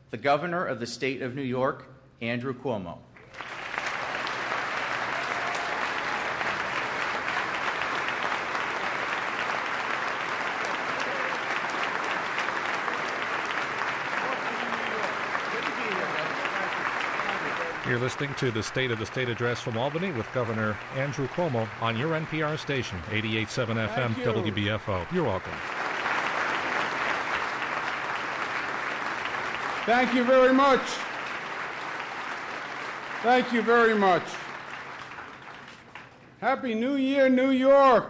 the Governor of the State of New York, Andrew Cuomo. You're listening to the State of the State address from Albany with Governor Andrew Cuomo on your NPR station, 88.7 FM WBFO. You're welcome. Thank you very much. Thank you very much. Happy New Year, New York.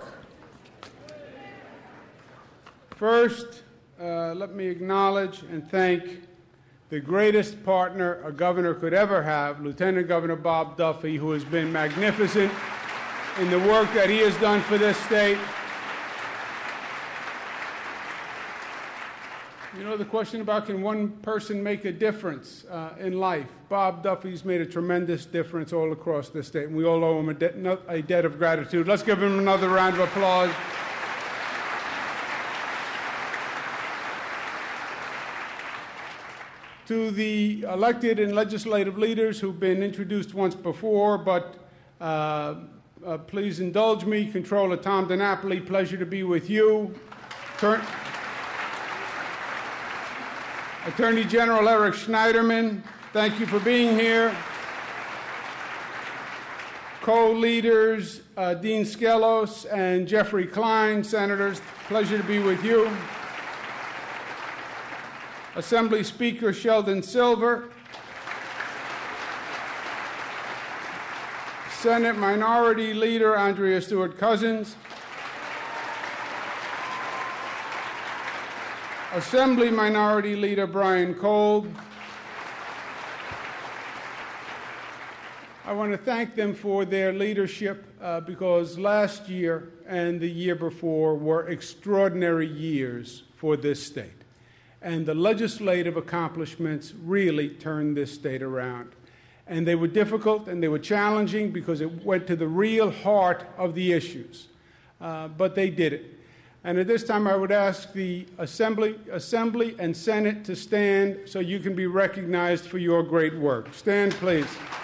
First, let me acknowledge and thank the greatest partner a governor could ever have, Lieutenant Governor Bob Duffy, who has been magnificent in the work that he has done for this state. You know the question about can one person make a difference in life? Bob Duffy's made a tremendous difference all across this state, and we all owe him a debt of gratitude. Let's give him another round of applause. To the elected and legislative leaders who've been introduced once before, but please indulge me. Controller Tom DiNapoli, pleasure to be with you. Attorney General Eric Schneiderman, thank you for being here. Co-leaders Dean Skelos and Jeffrey Klein, senators, pleasure to be with you. Assembly Speaker Sheldon Silver, Senate Minority Leader Andrea Stewart-Cousins, Assembly Minority Leader Brian Kolb. I want to thank them for their leadership because last year and the year before were extraordinary years for this state. And the legislative accomplishments really turned this state around. And they were difficult and they were challenging because it went to the real heart of the issues. But they did it. And at this time, I would ask the Assembly and Senate to stand so you can be recognized for your great work. Stand, please.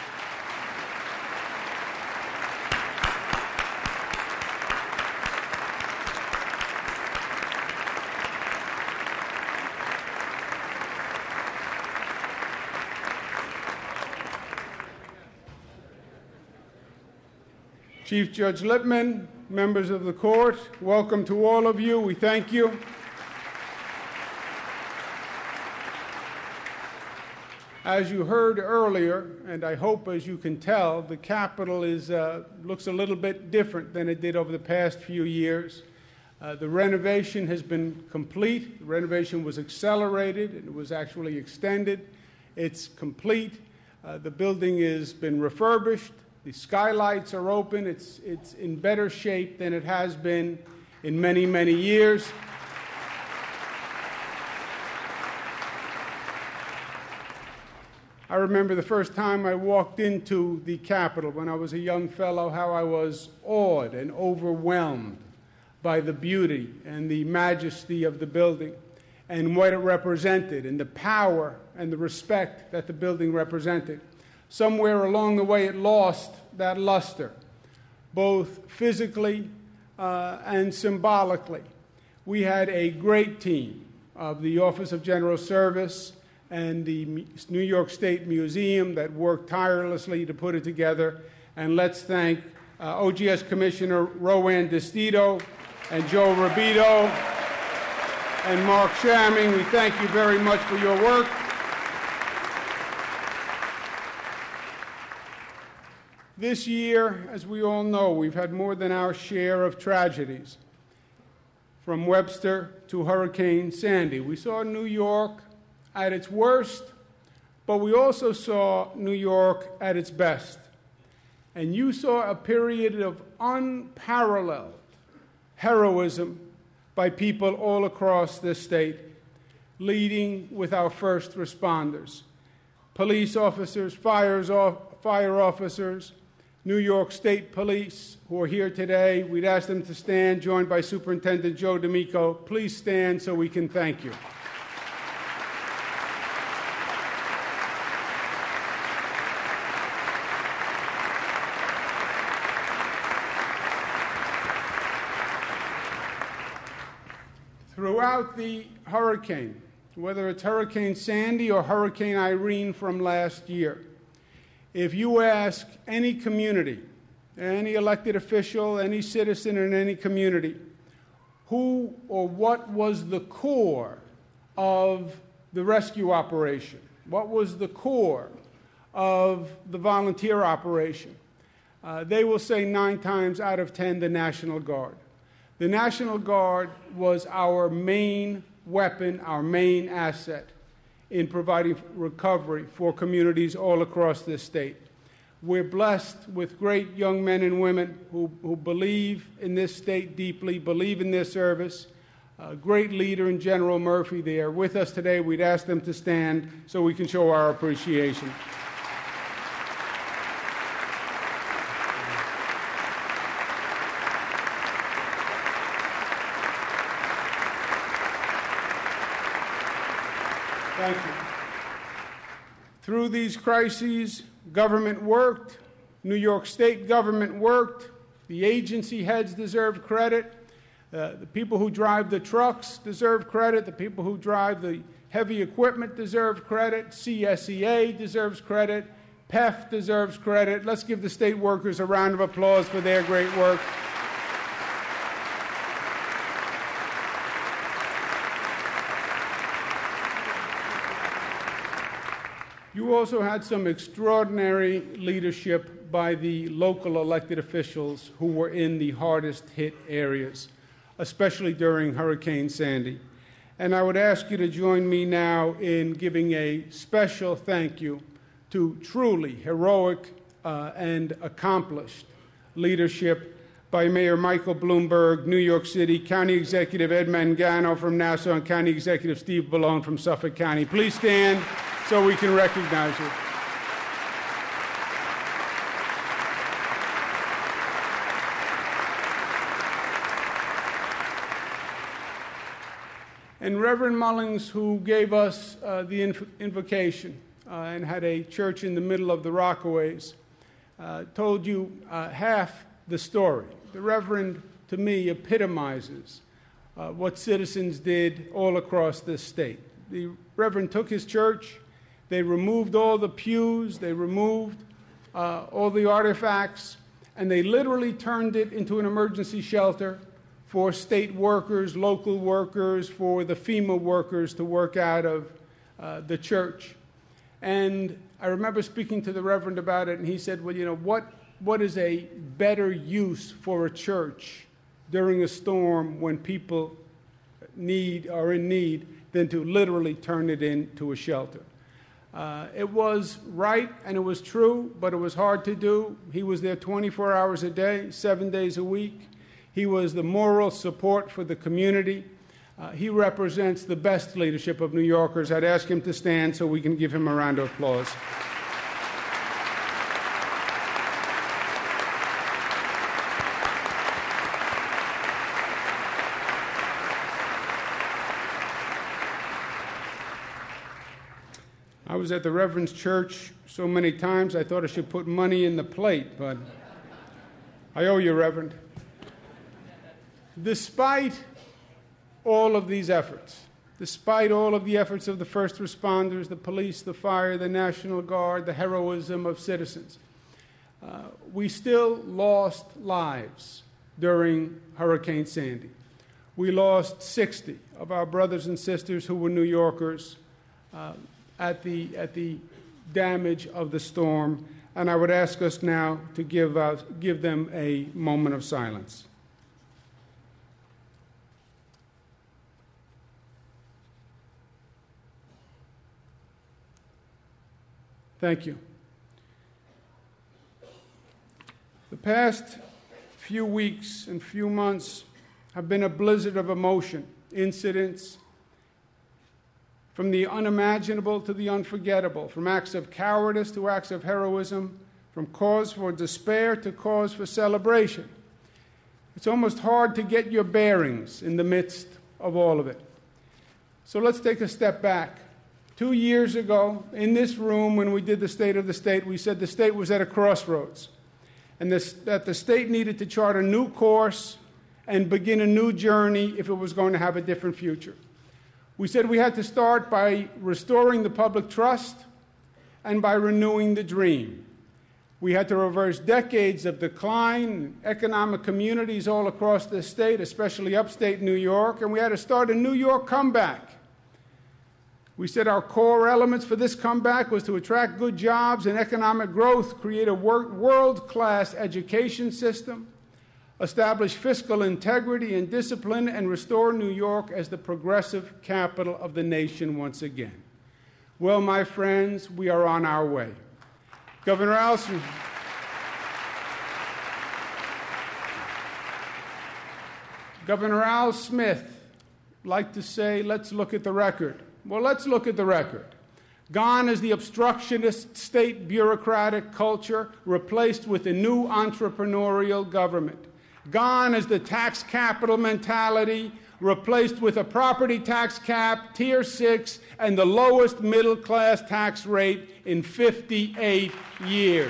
Chief Judge Lippman, members of the court, welcome to all of you. We thank you. As you heard earlier, and I hope as you can tell, the Capitol looks a little bit different than it did over the past few years. The renovation has been complete. The renovation was accelerated and it was actually extended. It's complete. The building has been refurbished. The skylights are open. It's in better shape than it has been in many, many years. I remember the first time I walked into the Capitol when I was a young fellow, how I was awed and overwhelmed by the beauty and the majesty of the building and what it represented and the power and the respect that the building represented. Somewhere along the way, it lost that luster, both physically and symbolically. We had a great team of the Office of General Service and the New York State Museum that worked tirelessly to put it together. And let's thank OGS Commissioner Rowan DeStito and Joe Rubito and Mark Shamming. We thank you very much for your work. This year, as we all know, we've had more than our share of tragedies, from Webster to Hurricane Sandy. We saw New York at its worst, but we also saw New York at its best. And you saw a period of unparalleled heroism by people all across this state, leading with our first responders, police officers, fire officers, New York State Police, who are here today. We'd ask them to stand, joined by Superintendent Joe D'Amico. Please stand so we can thank you. Throughout the hurricane, whether it's Hurricane Sandy or Hurricane Irene from last year, if you ask any community, any elected official, any citizen in any community, who or what was the core of the rescue operation, what was the core of the volunteer operation, they will say 9 times out of 10 the National Guard. The National Guard was our main weapon, our main asset in providing recovery for communities all across this state. We're blessed with great young men and women who believe in this state deeply, believe in their service. A great leader in General Murphy. They are with us today. We'd ask them to stand so we can show our appreciation. Thank you. Through these crises, government worked, New York State government worked, the agency heads deserve credit, the people who drive the trucks deserve credit, the people who drive the heavy equipment deserve credit, CSEA deserves credit, PEF deserves credit. Let's give the state workers a round of applause for their great work. You also had some extraordinary leadership by the local elected officials who were in the hardest hit areas, especially during Hurricane Sandy. And I would ask you to join me now in giving a special thank you to truly heroic and accomplished leadership by Mayor Michael Bloomberg, New York City, County Executive Ed Mangano from Nassau, and County Executive Steve Ballone from Suffolk County. Please stand so we can recognize you. And Reverend Mullings, who gave us the invocation and had a church in the middle of the Rockaways, told you half the story. The Reverend, to me, epitomizes what citizens did all across this state. The Reverend took his church, they removed all the pews, they removed all the artifacts, and they literally turned it into an emergency shelter for state workers, local workers, for the FEMA workers to work out of the church. And I remember speaking to the Reverend about it, and he said, well, you know, what is a better use for a church during a storm when people are in need than to literally turn it into a shelter? It was right and it was true, but it was hard to do. He was there 24 hours a day, 7 days a week. He was the moral support for the community. He represents the best leadership of New Yorkers. I'd ask him to stand so we can give him a round of applause. I was at the Reverend's church so many times I thought I should put money in the plate, but I owe you, Reverend. Despite all of these efforts, despite all of the efforts of the first responders, the police, the fire, the National Guard, the heroism of citizens, we still lost lives during Hurricane Sandy. We lost 60 of our brothers and sisters who were New Yorkers at the damage of the storm, and I would ask us now to give them a moment of silence. Thank you. The past few weeks and few months have been a blizzard of emotion, incidents, from the unimaginable to the unforgettable, from acts of cowardice to acts of heroism, from cause for despair to cause for celebration. It's almost hard to get your bearings in the midst of all of it. So let's take a step back. 2 years ago, in this room, when we did the State of the State, we said the state was at a crossroads, and that the state needed to chart a new course and begin a new journey if it was going to have a different future. We said we had to start by restoring the public trust and by renewing the dream. We had to reverse decades of decline in economic communities all across the state, especially upstate New York, and we had to start a New York comeback. We said our core elements for this comeback was to attract good jobs and economic growth, create a world-class education system, establish fiscal integrity and discipline, and restore New York as the progressive capital of the nation once again. Well, my friends, we are on our way. Governor Al Smith liked to say, let's look at the record. Well, let's look at the record. Gone is the obstructionist state bureaucratic culture, replaced with a new entrepreneurial government. Gone is the tax capital mentality, replaced with a property tax cap, Tier 6, and the lowest middle-class tax rate in 58 years.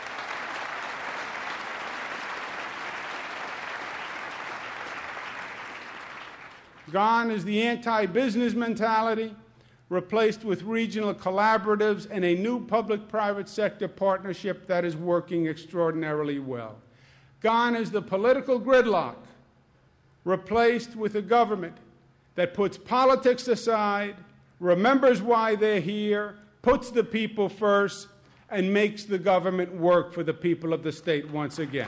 Gone is the anti-business mentality, replaced with regional collaboratives and a new public-private sector partnership that is working extraordinarily well. Gone is the political gridlock, replaced with a government that puts politics aside, remembers why they're here, puts the people first, and makes the government work for the people of the state once again.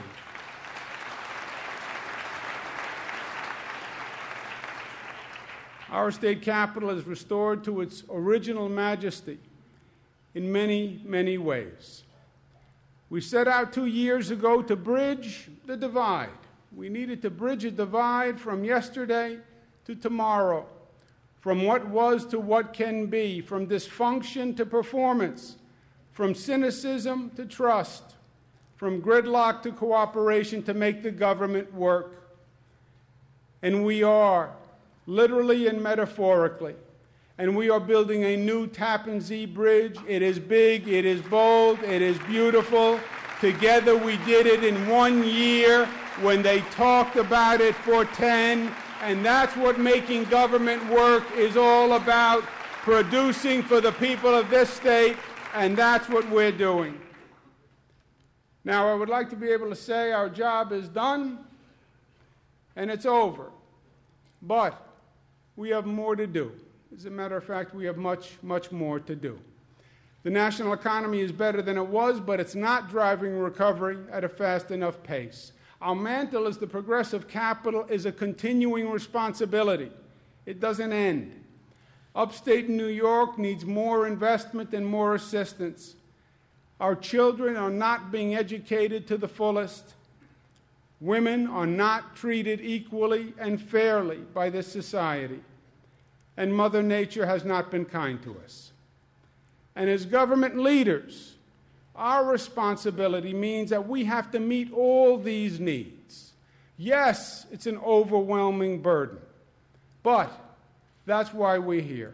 Our state capital is restored to its original majesty in many, many ways. We set out 2 years ago to bridge the divide. We needed to bridge a divide from yesterday to tomorrow, from what was to what can be, from dysfunction to performance, from cynicism to trust, from gridlock to cooperation to make the government work. And we are, literally and metaphorically. And we are building a new Tappan Zee Bridge. It is big, it is bold, it is beautiful. Together we did it in 1 year when they talked about it for 10. And that's what making government work is all about, producing for the people of this state, and that's what we're doing. Now, I would like to be able to say our job is done and it's over. But we have more to do. As a matter of fact, we have much, much more to do. The national economy is better than it was, but it's not driving recovery at a fast enough pace. Our mantle as the progressive capital is a continuing responsibility. It doesn't end. Upstate New York needs more investment and more assistance. Our children are not being educated to the fullest. Women are not treated equally and fairly by this society. And Mother Nature has not been kind to us. And as government leaders, our responsibility means that we have to meet all these needs. Yes, it's an overwhelming burden, but that's why we're here.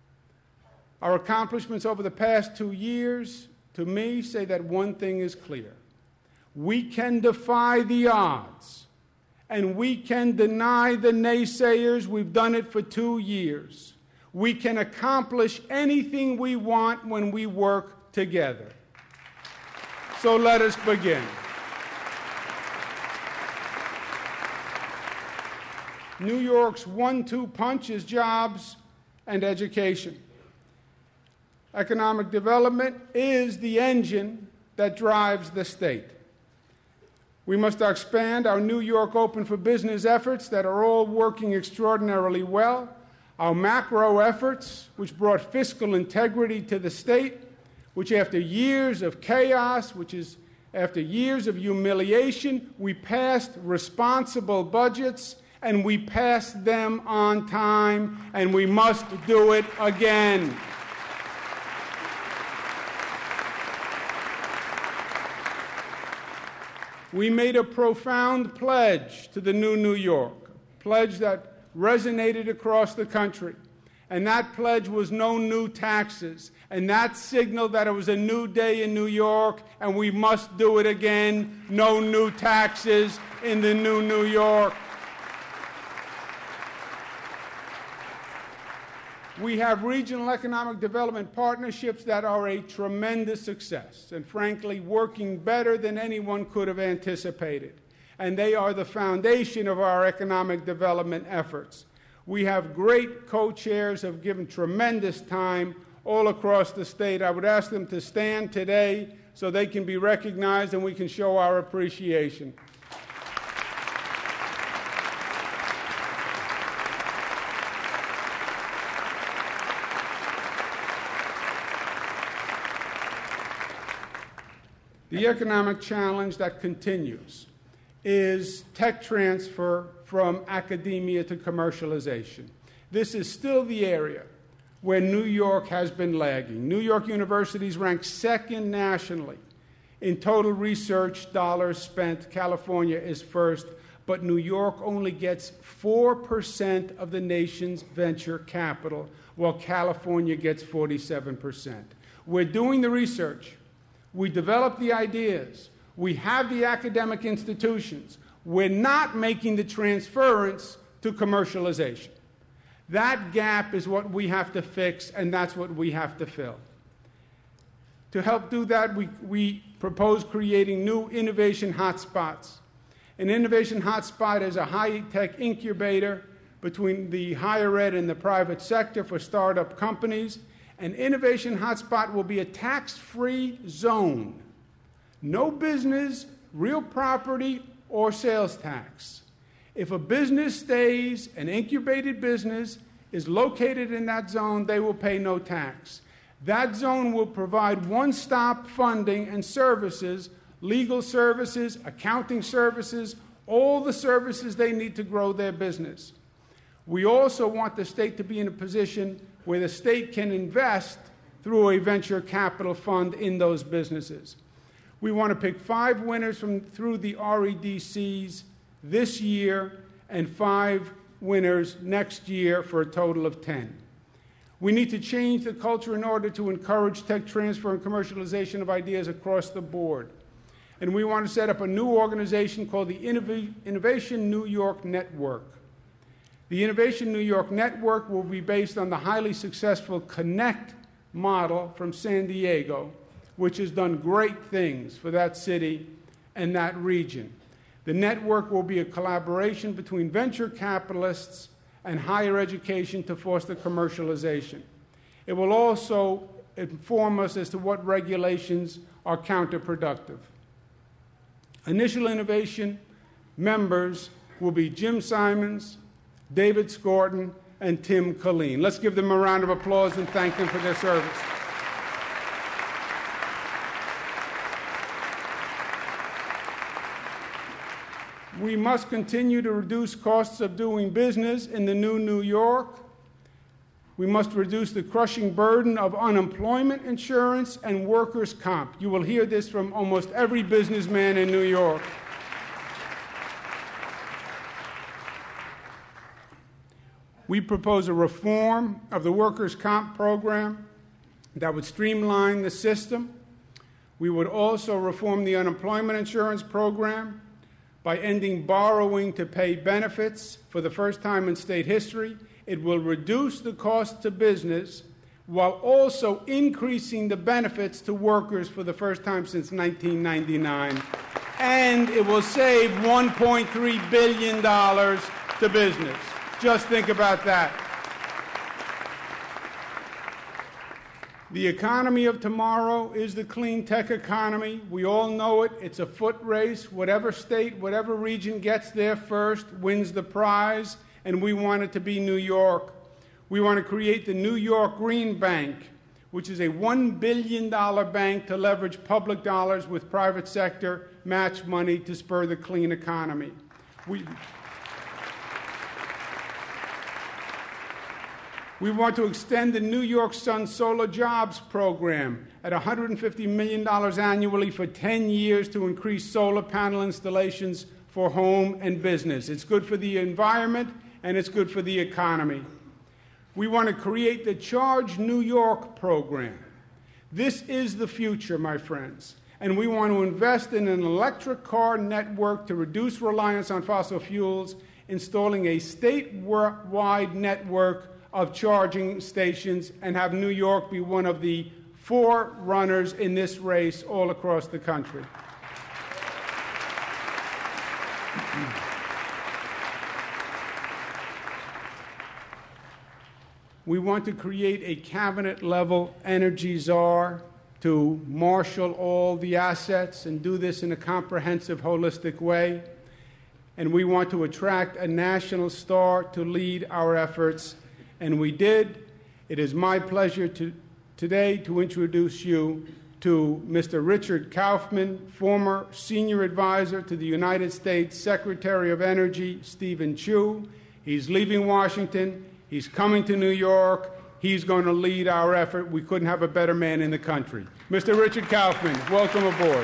Our accomplishments over the past 2 years, to me, say that one thing is clear. We can defy the odds, and we can deny the naysayers. We've done it for 2 years. We can accomplish anything we want when we work together. So let us begin. New York's 1-2 punch is jobs and education. Economic development is the engine that drives the state. We must expand our New York Open for Business efforts that are all working extraordinarily well. Our macro efforts, which brought fiscal integrity to the state, which after years of chaos, which is after years of humiliation, we passed responsible budgets, and we passed them on time, and we must do it again. We made a profound pledge to the new New York, a pledge that resonated across the country. And that pledge was no new taxes. And that signaled that it was a new day in New York, and we must do it again. No new taxes in the new New York. We have regional economic development partnerships that are a tremendous success and, frankly, working better than anyone could have anticipated. And they are the foundation of our economic development efforts. We have great co-chairs who have given tremendous time all across the state. I would ask them to stand today so they can be recognized and we can show our appreciation. The economic challenge that continues is tech transfer from academia to commercialization. This is still the area where New York has been lagging. New York universities rank second nationally in total research dollars spent. California is first, but New York only gets 4% of the nation's venture capital, while California gets 47%. We're doing the research. We develop the ideas. We have the academic institutions. We're not making the transference to commercialization. That gap is what we have to fix, and that's what we have to fill. To help do that, we propose creating new innovation hotspots. An innovation hotspot is a high-tech incubator between the higher ed and the private sector for startup companies. An innovation hotspot will be a tax-free zone. No business, real property, or sales tax. If a business stays, an incubated business is located in that zone, they will pay no tax. That zone will provide one-stop funding and services, legal services, accounting services, all the services they need to grow their business. We also want the state to be in a position where the state can invest through a venture capital fund in those businesses. We want to pick 5 winners through the REDCs this year and 5 winners next year for a total of 10. We need to change the culture in order to encourage tech transfer and commercialization of ideas across the board. And we want to set up a new organization called the Innovation New York Network. The Innovation New York Network will be based on the highly successful Connect model from San Diego, which has done great things for that city and that region. The network will be a collaboration between venture capitalists and higher education to foster commercialization. It will also inform us as to what regulations are counterproductive. Initial innovation members will be Jim Simons, David Scorton, and Tim Colleen. Let's give them a round of applause and thank them for their service. We must continue to reduce costs of doing business in the new New York. We must reduce the crushing burden of unemployment insurance and workers' comp. You will hear this from almost every businessman in New York. We propose a reform of the workers' comp program that would streamline the system. We would also reform the unemployment insurance program by ending borrowing to pay benefits for the first time in state history. It will reduce the cost to business while also increasing the benefits to workers for the first time since 1999. And it will save $1.3 billion to business. Just think about that. The economy of tomorrow is the clean tech economy. We all know it. It's a foot race. Whatever state, whatever region gets there first wins the prize, and we want it to be New York. We want to create the New York Green Bank, which is a $1 billion bank to leverage public dollars with private sector match money to spur the clean economy. We want to extend the New York Sun Solar Jobs Program at $150 million annually for 10 years to increase solar panel installations for home and business. It's good for the environment and it's good for the economy. We want to create the Charge New York program. This is the future, my friends. And we want to invest in an electric car network to reduce reliance on fossil fuels, installing a statewide network of charging stations and have New York be one of the forerunners in this race all across the country. We want to create a cabinet-level energy czar to marshal all the assets and do this in a comprehensive, holistic way. And we want to attract a national star to lead our efforts, and we did. It is my pleasure today to introduce you to Mr. Richard Kaufman, former senior advisor to the United States Secretary of Energy, Stephen Chu. He's leaving Washington. He's coming to New York. He's going to lead our effort. We couldn't have a better man in the country. Mr. Richard Kaufman, welcome aboard.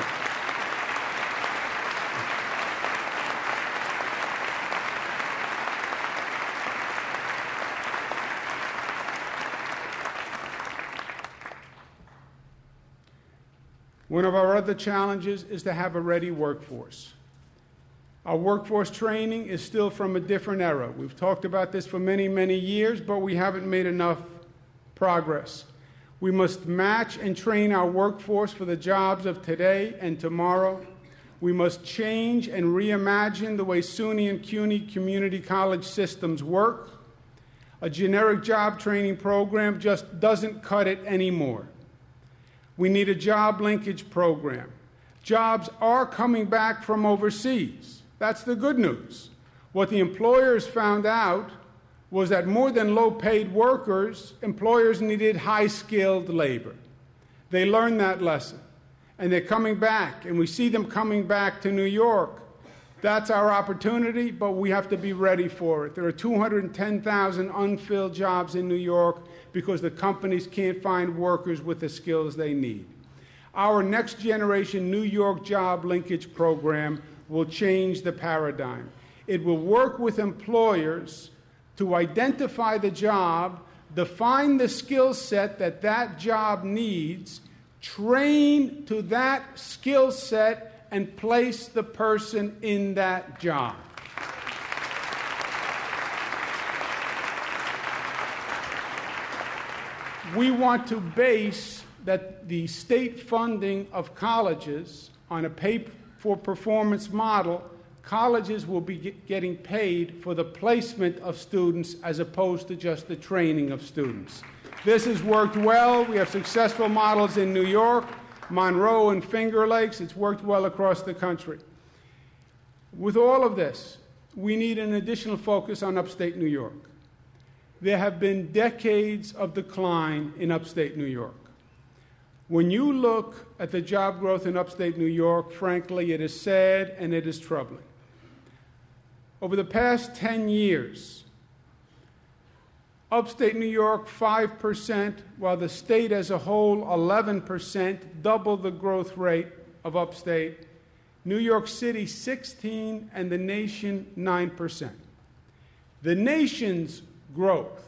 One of our other challenges is to have a ready workforce. Our workforce training is still from a different era. We've talked about this for many, many years, but we haven't made enough progress. We must match and train our workforce for the jobs of today and tomorrow. We must change and reimagine the way SUNY and CUNY community college systems work. A generic job training program just doesn't cut it anymore. We need a job linkage program. Jobs are coming back from overseas. That's the good news. What the employers found out was that more than low-paid workers, employers needed high-skilled labor. They learned that lesson, and they're coming back, and we see them coming back to New York. That's our opportunity, but we have to be ready for it. There are 210,000 unfilled jobs in New York because the companies can't find workers with the skills they need. Our next generation New York job linkage program will change the paradigm. It will work with employers to identify the job, define the skill set that that job needs, train to that skill set, and place the person in that job. We want to base the state funding of colleges on a pay-for-performance model. Colleges will be getting paid for the placement of students as opposed to just the training of students. This has worked well. We have successful models in New York, Monroe and Finger Lakes. It's worked well across the country. With all of this, we need an additional focus on upstate New York. There have been decades of decline in upstate New York. When you look at the job growth in upstate New York, frankly, it is sad and it is troubling. Over the past 10 years, upstate New York 5%, while the state as a whole 11%, double the growth rate of upstate. New York City 16%, and the nation 9%. The nation's growth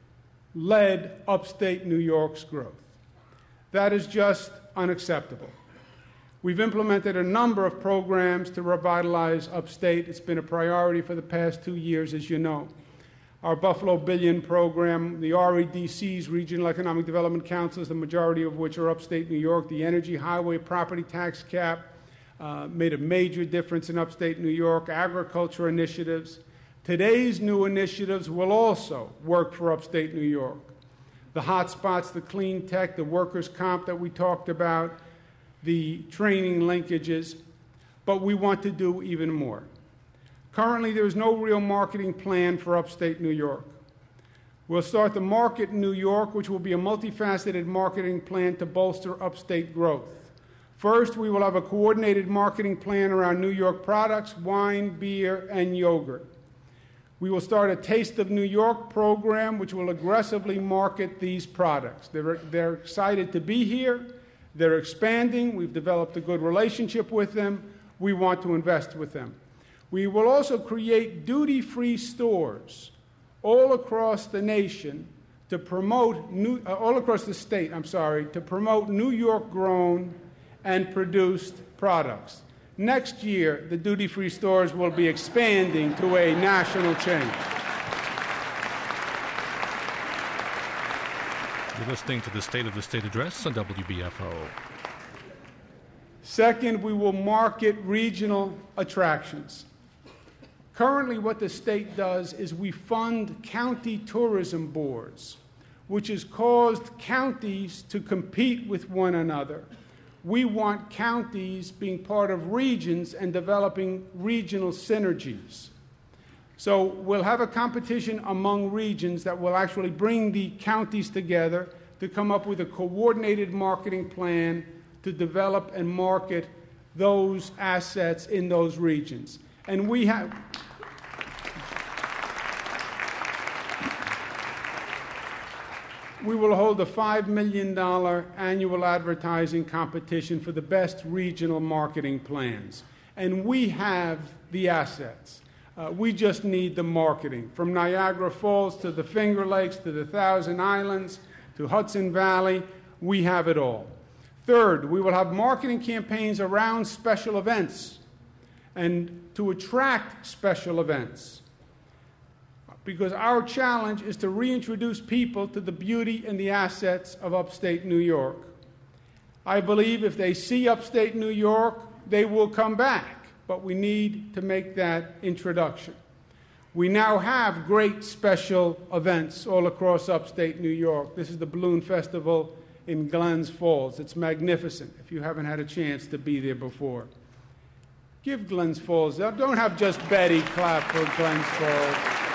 led upstate New York's growth. That is just unacceptable. We've implemented a number of programs to revitalize upstate. It's been a priority for the past 2 years, as you know. Our Buffalo Billion program, the REDC's, Regional Economic Development Councils, the majority of which are upstate New York, the energy, highway, property tax cap, made a major difference in upstate New York, agriculture initiatives. Today's new initiatives will also work for upstate New York. The hot spots, the clean tech, the workers' comp that we talked about, the training linkages, but we want to do even more. Currently, there is no real marketing plan for upstate New York. We'll start the Market New York, which will be a multifaceted marketing plan to bolster upstate growth. First, we will have a coordinated marketing plan around New York products, wine, beer, and yogurt. We will start a Taste of New York program, which will aggressively market these products. They're excited to be here. They're expanding. We've developed a good relationship with them. We want to invest with them. We will also create duty-free stores all across the nation to promote all across the state, to promote New York-grown and produced products. Next year, the duty-free stores will be expanding to a national chain. You're listening to the State of the State Address on WBFO. Second, we will market regional attractions. Currently, what the state does is we fund county tourism boards, which has caused counties to compete with one another. We want counties being part of regions and developing regional synergies. So we'll have a competition among regions that will actually bring the counties together to come up with a coordinated marketing plan to develop and market those assets in those regions. And we will hold a $5 million annual advertising competition for the best regional marketing plans. And we have the assets. We just need the marketing. From Niagara Falls to the Finger Lakes to the Thousand Islands to Hudson Valley, we have it all. Third, we will have marketing campaigns around special events and to attract special events. Because our challenge is to reintroduce people to the beauty and the assets of upstate New York. I believe if they see upstate New York, they will come back, but we need to make that introduction. We now have great special events all across upstate New York. This is the Balloon Festival in Glens Falls. It's magnificent if you haven't had a chance to be there before. Give Glens Falls, don't have just Betty clap for Glens Falls.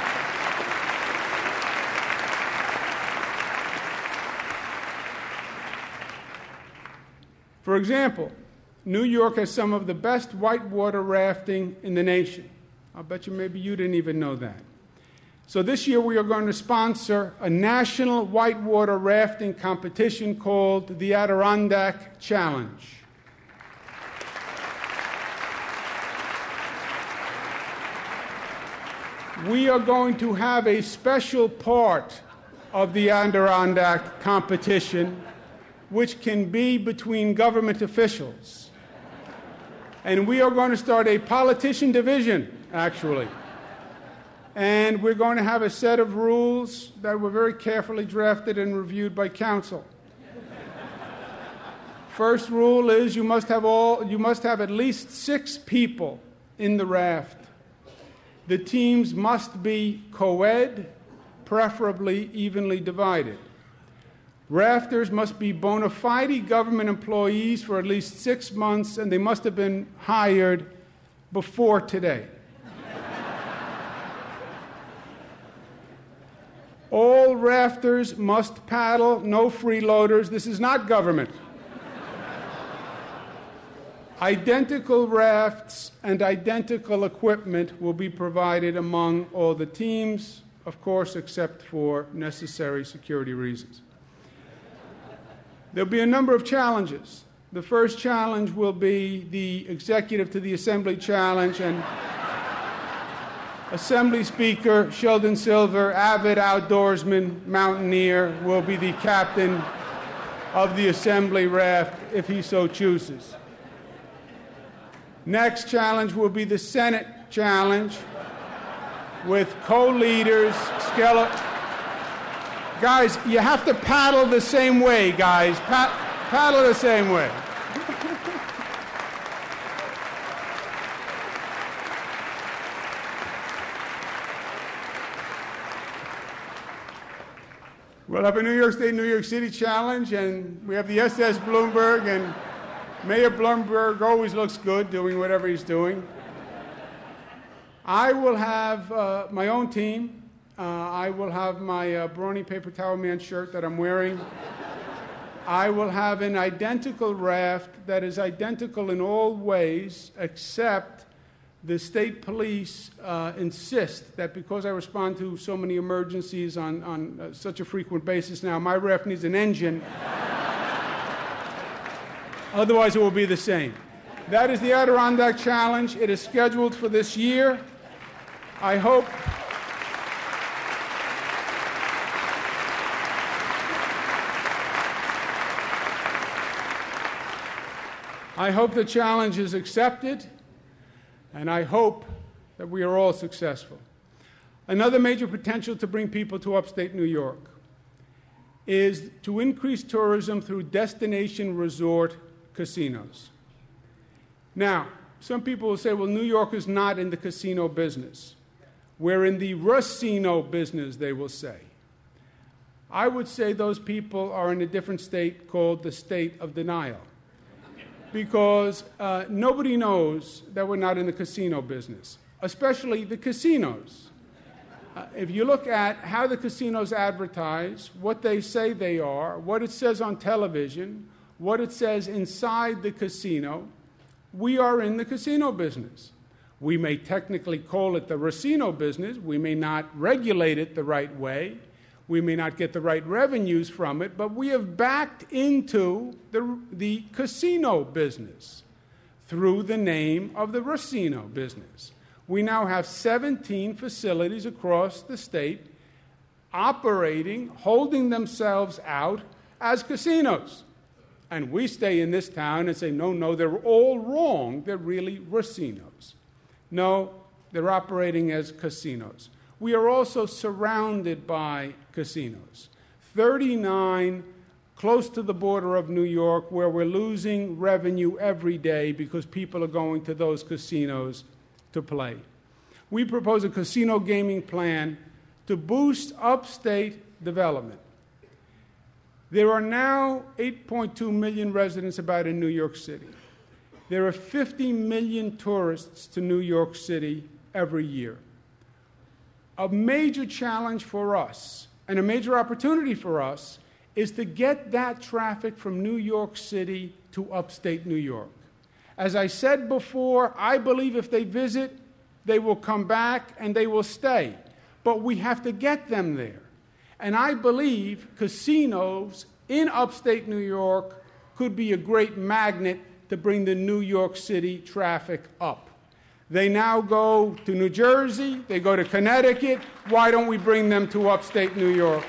For example, New York has some of the best whitewater rafting in the nation. I'll bet you maybe you didn't even know that. So this year we are going to sponsor a national whitewater rafting competition called the Adirondack Challenge. We are going to have a special part of the Adirondack competition which can be between government officials. And we are going to start a politician division, actually. And we're going to have a set of rules that were very carefully drafted and reviewed by counsel. First rule is you must have at least 6 people in the raft. The teams must be co-ed, preferably evenly divided. Rafters must be bona fide government employees for at least 6 months, and they must have been hired before today. All rafters must paddle, no freeloaders. This is not government. Identical rafts and identical equipment will be provided among all the teams, of course, except for necessary security reasons. There'll be a number of challenges. The first challenge will be the executive to the Assembly challenge, and Assembly Speaker Sheldon Silver, avid outdoorsman, mountaineer, will be the captain of the Assembly raft if he so chooses. Next challenge will be the Senate challenge with co-leaders, Guys, you have to paddle the same way, guys. Paddle the same way. We'll have a New York State, New York City challenge, and we have the SS Bloomberg, and Mayor Bloomberg always looks good doing whatever he's doing. I will have my own team. I will have my Brawny Paper Towel Man shirt that I'm wearing. I will have an identical raft that is identical in all ways, except the state police insist that because I respond to so many emergencies on such a frequent basis now, my raft needs an engine. Otherwise, it will be the same. That is the Adirondack Challenge. It is scheduled for this year. I hope the challenge is accepted, and I hope that we are all successful. Another major potential to bring people to upstate New York. is to increase tourism through destination resort casinos. Now, some people will say, well, New York is not in the casino business. We're in the racino business, they will say. I would say those people are in a different state called the state of denial, because nobody knows that we're not in the casino business, especially the casinos. If you look at how the casinos advertise, what they say they are, what it says on television, what it says inside the casino, we are in the casino business. We may technically call it the racino business. We may not regulate it the right way. We may not get the right revenues from it, but we have backed into the casino business through the name of the racino business. We now have 17 facilities across the state operating, holding themselves out as casinos. And we stay in this town and say, no, they're all wrong. They're really racinos. No, they're operating as casinos. We are also surrounded by casinos. 39 close to the border of New York, where we're losing revenue every day because people are going to those casinos to play. We propose a casino gaming plan to boost upstate development. There are now 8.2 million residents about in New York City. There are 50 million tourists to New York City every year. A major challenge for us and a major opportunity for us is to get that traffic from New York City to upstate New York. As I said before, I believe if they visit, they will come back and they will stay. But we have to get them there. And I believe casinos in upstate New York could be a great magnet to bring the New York City traffic up. They now go to New Jersey, they go to Connecticut. Why don't we bring them to upstate New York?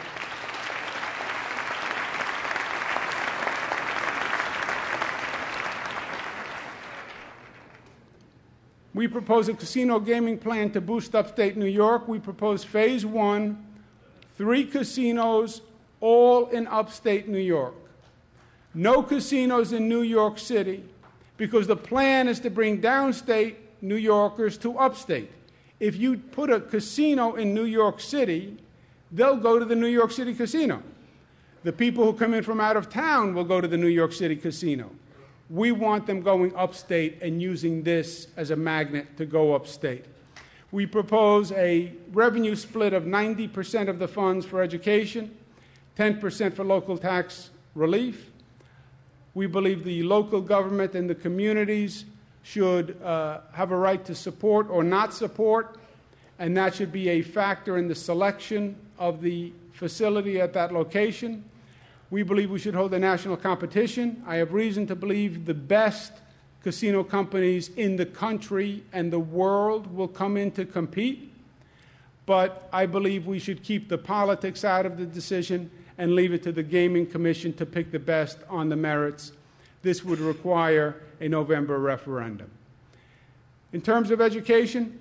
We propose a casino gaming plan to boost upstate New York. We propose phase 1, 3 casinos, all in upstate New York. No casinos in New York City, because the plan is to bring downstate New Yorkers to upstate. If you put a casino in New York City, they'll go to the New York City casino. The people who come in from out of town will go to the New York City casino. We want them going upstate and using this as a magnet to go upstate. We propose a revenue split of 90% of the funds for education, 10% for local tax relief. We believe the local government and the communities should have a right to support or not support, and that should be a factor in the selection of the facility at that location. We believe we should hold a national competition. I have reason to believe the best casino companies in the country and the world will come in to compete, but I believe we should keep the politics out of the decision and leave it to the Gaming Commission to pick the best on the merits. This would require a November referendum. In terms of education,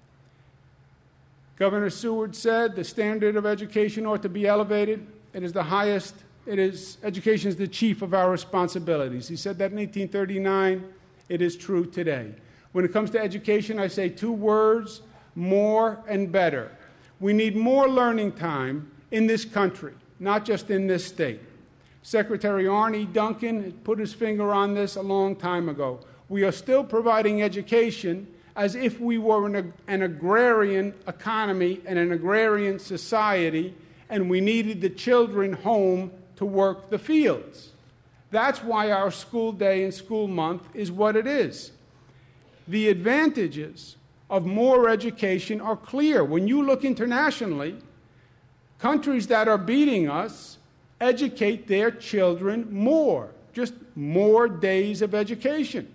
Governor Seward said the standard of education ought to be elevated. It is the highest. Education is the chief of our responsibilities. He said that in 1839. It is true today. When it comes to education, I say 2 words: more and better. We need more learning time in this country, not just in this state. Secretary Arne Duncan put his finger on this a long time ago. We are still providing education as if we were an agrarian economy and an agrarian society, and we needed the children home to work the fields. That's why our school day and school month is what it is. The advantages of more education are clear. When you look internationally, countries that are beating us educate their children more, just more days of education.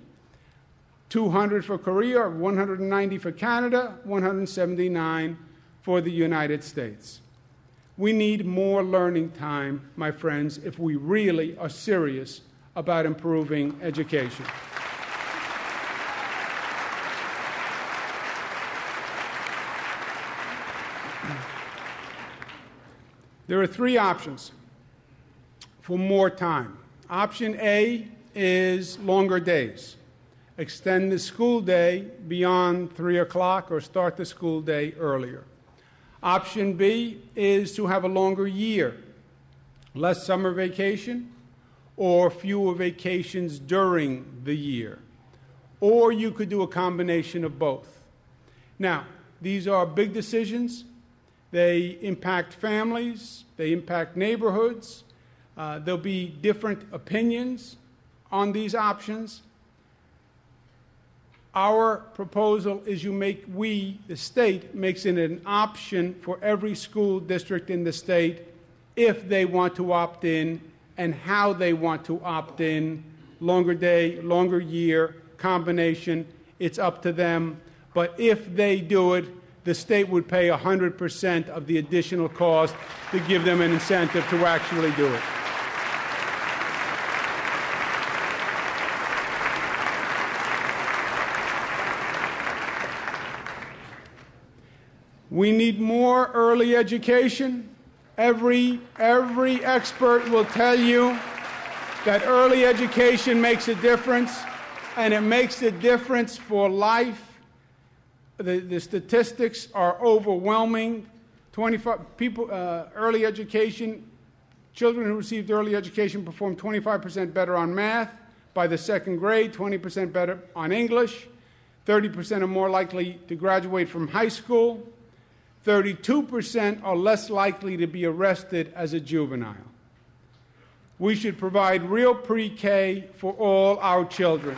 200 for Korea, 190 for Canada, 179 for the United States. We need more learning time, my friends, if we really are serious about improving education. There are 3 options. for more time. Option A is longer days. Extend the school day beyond 3 o'clock or start the school day earlier. Option B is to have a longer year, less summer vacation or fewer vacations during the year. Or you could do a combination of both. Now, these are big decisions. They impact families, they impact neighborhoods. There'll be different opinions on these options. Our proposal is the state makes it an option for every school district in the state if they want to opt in and how they want to opt in. Longer day, longer year, combination, it's up to them. But if they do it, the state would pay 100% of the additional cost to give them an incentive to actually do it. We need more early education. Every expert will tell you that early education makes a difference, and it makes a difference for life. The statistics are overwhelming. 25 people, early education, children who received early education performed 25% better on math by the second grade, 20% better on English, 30% are more likely to graduate from high school, 32% are less likely to be arrested as a juvenile. We should provide real pre-K for all our children.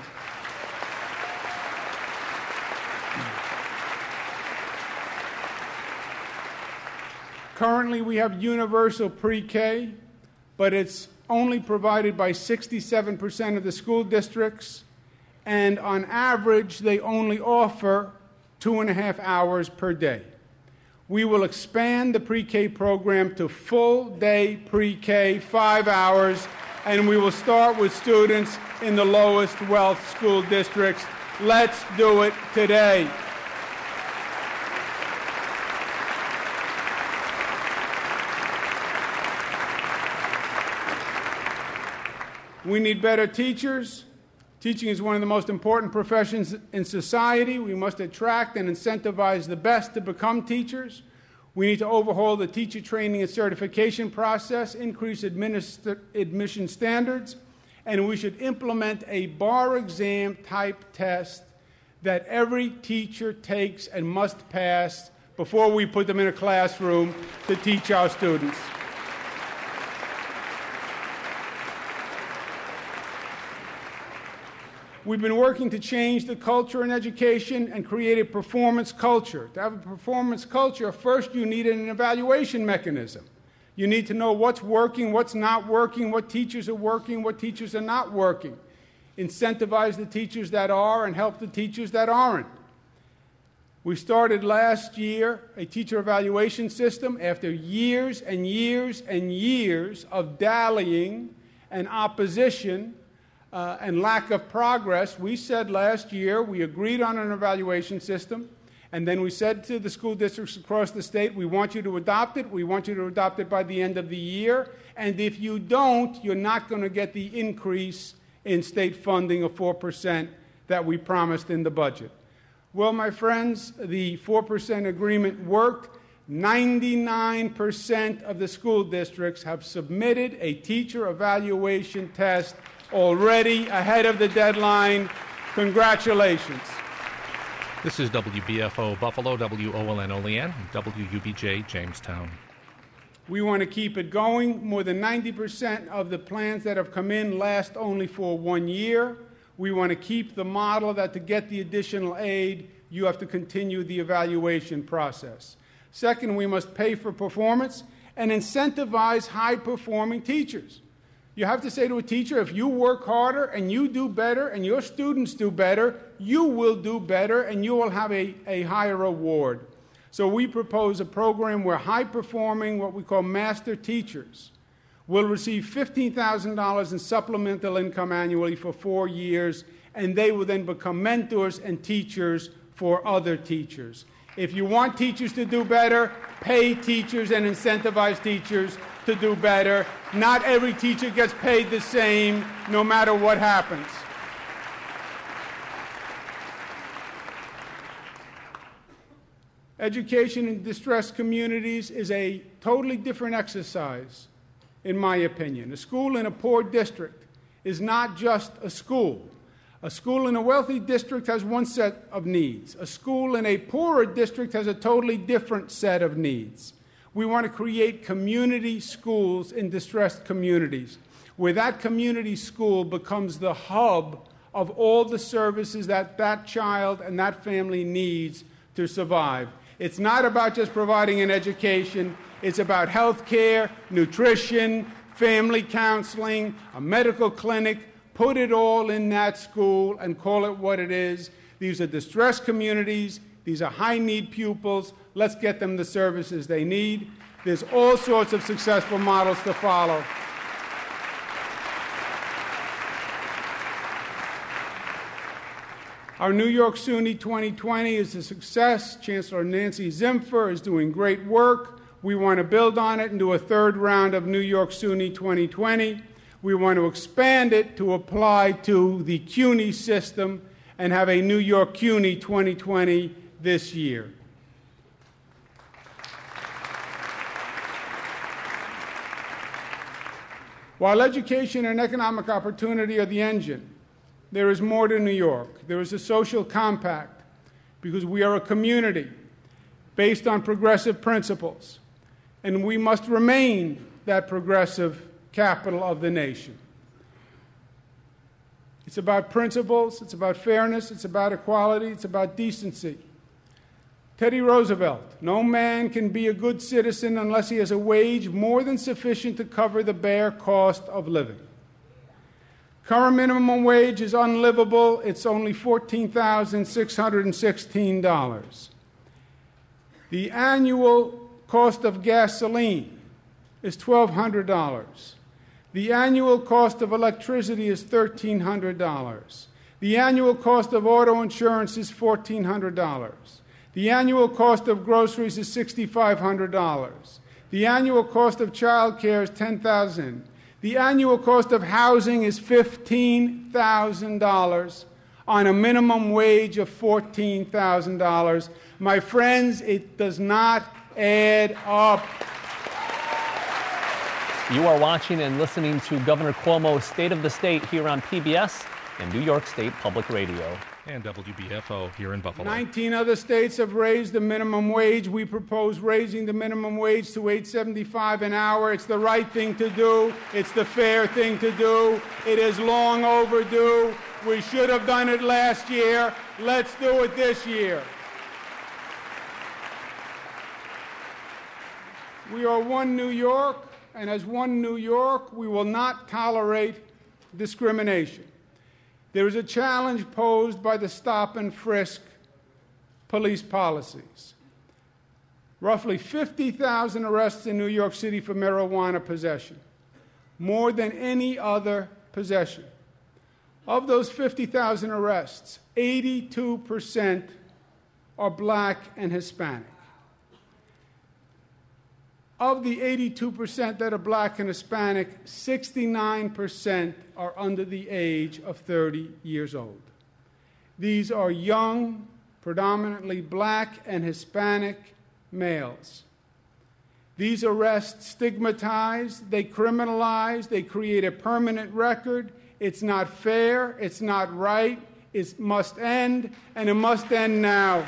Currently, we have universal pre-K, but it's only provided by 67% of the school districts, and on average, they only offer 2.5 hours per day. We will expand the pre-K program to full-day pre-K, 5 hours, and we will start with students in the lowest wealth school districts. Let's do it today. We need better teachers. Teaching is one of the most important professions in society. We must attract and incentivize the best to become teachers. We need to overhaul the teacher training and certification process, increase admission standards, and we should implement a bar exam type test that every teacher takes and must pass before we put them in a classroom to teach our students. We've been working to change the culture in education and create a performance culture. To have a performance culture, first you need an evaluation mechanism. You need to know what's working, what's not working, what teachers are working, what teachers are not working. Incentivize the teachers that are and help the teachers that aren't. We started last year a teacher evaluation system after years and years and years of dallying and opposition and lack of progress. We said last year, we agreed on an evaluation system, and then we said to the school districts across the state, we want you to adopt it. We want you to adopt it by the end of the year. And if you don't, you're not going to get the increase in state funding of 4% that we promised in the budget. Well, my friends, the 4% agreement worked. 99% of the school districts have submitted a teacher evaluation test already ahead of the deadline. Congratulations. This is WBFO Buffalo, WOLN Olean, WUBJ Jamestown. We want to keep it going. More than 90% of the plans that have come in last only for 1 year. We want to keep the model that to get the additional aid, you have to continue the evaluation process. Second, we must pay for performance and incentivize high-performing teachers. You have to say to a teacher, if you work harder and you do better and your students do better, you will do better and you will have a higher award. So we propose a program where high-performing, what we call master teachers, will receive $15,000 in supplemental income annually for 4 years, and they will then become mentors and teachers for other teachers. If you want teachers to do better, pay teachers and incentivize teachers. to do better. Not every teacher gets paid the same, no matter what happens. Education in distressed communities is a totally different exercise, in my opinion. A school in a poor district is not just a school. A school in a wealthy district has one set of needs. A school in a poorer district has a totally different set of needs. We want to create community schools in distressed communities, where that community school becomes the hub of all the services that that child and that family needs to survive. It's not about just providing an education. It's about health care, nutrition, family counseling, a medical clinic. Put it all in that school and call it what it is. These are distressed communities. These are high-need pupils. Let's get them the services they need. There's all sorts of successful models to follow. Our New York SUNY 2020 is a success. Chancellor Nancy Zimpher is doing great work. We want to build on it and do a third round of New York SUNY 2020. We want to expand it to apply to the CUNY system and have a New York CUNY 2020 this year. While education and economic opportunity are the engine, there is more to New York. There is a social compact because we are a community based on progressive principles, and we must remain that progressive capital of the nation. It's about principles, it's about fairness, it's about equality, it's about decency. Teddy Roosevelt, no man can be a good citizen unless he has a wage more than sufficient to cover the bare cost of living. Current minimum wage is unlivable. It's only $14,616. The annual cost of gasoline is $1,200. The annual cost of electricity is $1,300. The annual cost of auto insurance is $1,400. The annual cost of groceries is $6,500. The annual cost of child care is $10,000. The annual cost of housing is $15,000 on a minimum wage of $14,000. My friends, it does not add up. You are watching and listening to Governor Cuomo's State of the State here on PBS and New York State Public Radio. And WBFO here in Buffalo. 19 other states have raised the minimum wage. We propose raising the minimum wage to $8.75 an hour. It's the right thing to do. It's the fair thing to do. It is long overdue. We should have done it last year. Let's do it this year. We are one New York, and as one New York, we will not tolerate discrimination. There is a challenge posed by the stop and frisk police policies. Roughly 50,000 arrests in New York City for marijuana possession, more than any other possession. Of those 50,000 arrests, 82% are black and Hispanic. Of the 82% that are black and Hispanic, 69% are under the age of 30 years old. These are young, predominantly black and Hispanic males. These arrests stigmatize, they criminalize, they create a permanent record. It's not fair, it's not right, it must end, and it must end now.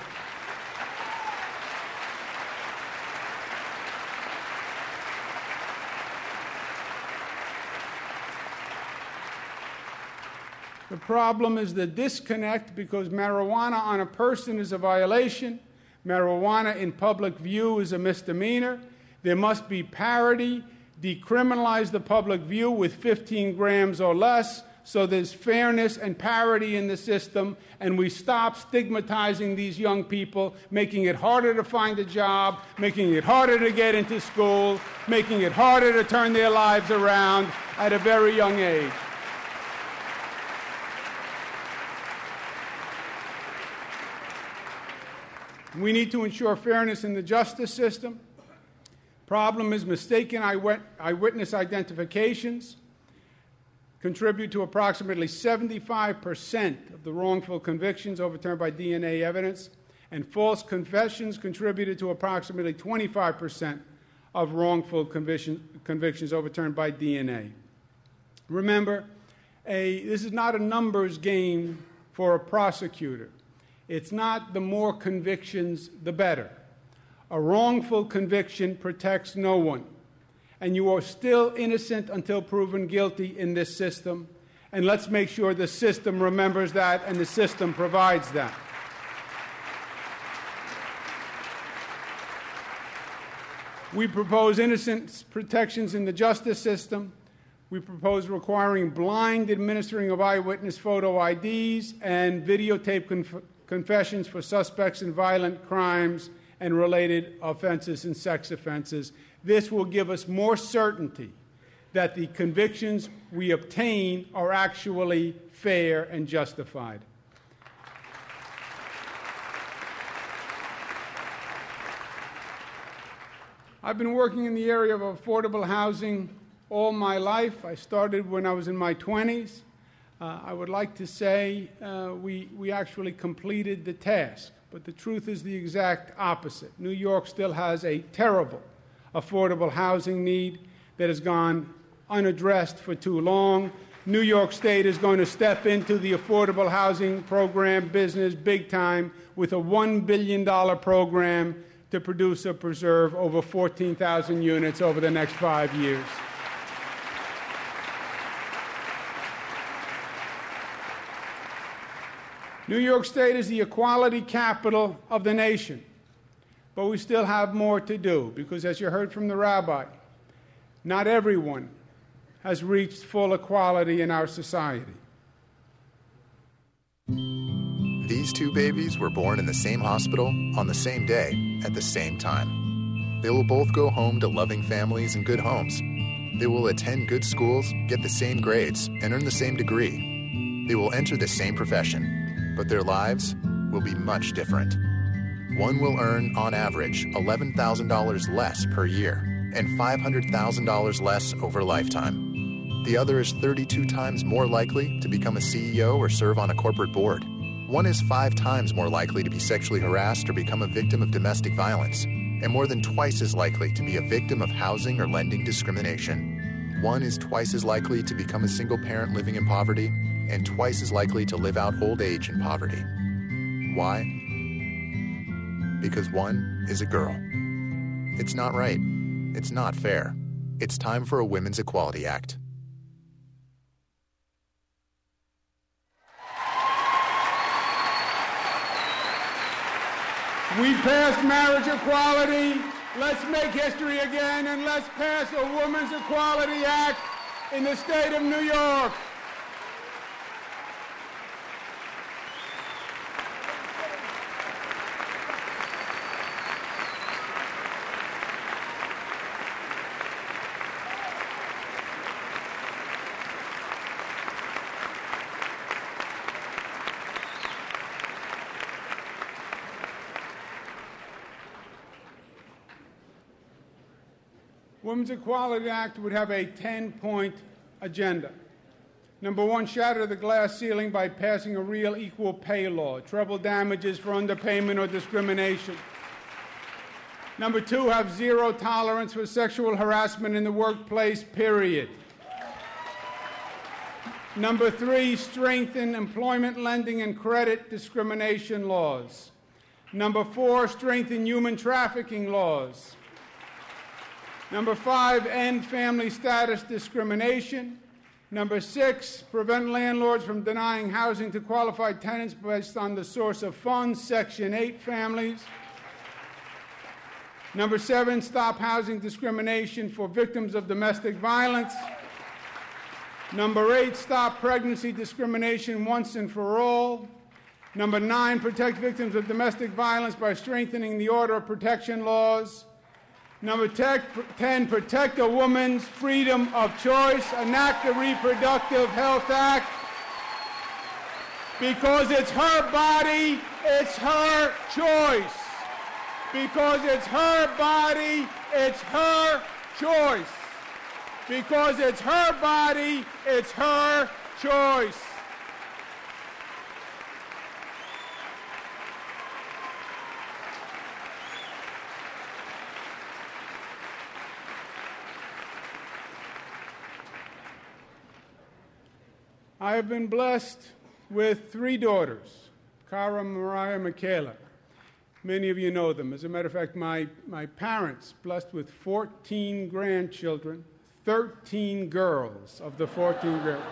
The problem is the disconnect because marijuana on a person is a violation. Marijuana in public view is a misdemeanor. There must be parity. Decriminalize the public view with 15 grams or less so there's fairness and parity in the system, and we stop stigmatizing these young people, making it harder to find a job, making it harder to get into school, making it harder to turn their lives around at a very young age. We need to ensure fairness in the justice system. Problem is mistaken eyewitness identifications contribute to approximately 75% of the wrongful convictions overturned by DNA evidence, and false confessions contributed to approximately 25% of wrongful convictions overturned by DNA. Remember, this is not a numbers game for a prosecutor. It's not the more convictions, the better. A wrongful conviction protects no one, and you are still innocent until proven guilty in this system, and let's make sure the system remembers that and the system provides that. We propose innocence protections in the justice system. We propose requiring blind administering of eyewitness photo IDs and videotape confessions for suspects in violent crimes and related offenses and sex offenses. This will give us more certainty that the convictions we obtain are actually fair and justified. I've been working in the area of affordable housing all my life. I started when I was in my 20s. I would like to say we actually completed the task, but the truth is the exact opposite. New York still has a terrible affordable housing need that has gone unaddressed for too long. New York State is going to step into the affordable housing program business big time with a $1 billion program to produce or preserve over 14,000 units over the next 5 years. New York State is the equality capital of the nation, but we still have more to do because, as you heard from the rabbi, not everyone has reached full equality in our society. These two babies were born in the same hospital on the same day at the same time. They will both go home to loving families and good homes. They will attend good schools, get the same grades, and earn the same degree. They will enter the same profession, but their lives will be much different. One will earn, on average, $11,000 less per year and $500,000 less over a lifetime. The other is 32 times more likely to become a CEO or serve on a corporate board. One is 5 times more likely to be sexually harassed or become a victim of domestic violence, and more than twice as likely to be a victim of housing or lending discrimination. One is twice as likely to become a single parent living in poverty, and twice as likely to live out old age in poverty. Why? Because one is a girl. It's not right. It's not fair. It's time for a Women's Equality Act. We passed marriage equality. Let's make history again, and let's pass a Women's Equality Act in the state of New York. Women's Equality Act would have a 10-point agenda. Number 1, shatter the glass ceiling by passing a real equal pay law, treble damages for underpayment or discrimination. Number 2, have zero tolerance for sexual harassment in the workplace, period. Number 3, strengthen employment lending and credit discrimination laws. Number 4, strengthen human trafficking laws. Number 5, end family status discrimination. Number 6, prevent landlords from denying housing to qualified tenants based on the source of funds, Section 8 families. Number 7, stop housing discrimination for victims of domestic violence. Number 8, stop pregnancy discrimination once and for all. Number 9, protect victims of domestic violence by strengthening the order of protection laws. Number 10, protect a woman's freedom of choice, enact the Reproductive Health Act, because it's her body, it's her choice. Because it's her body, it's her choice. Because it's her body, it's her choice. I have been blessed with 3 daughters, Cara, Mariah, Michaela. Many of you know them. As a matter of fact, my parents, blessed with 14 grandchildren, 13 girls of the 14 girls.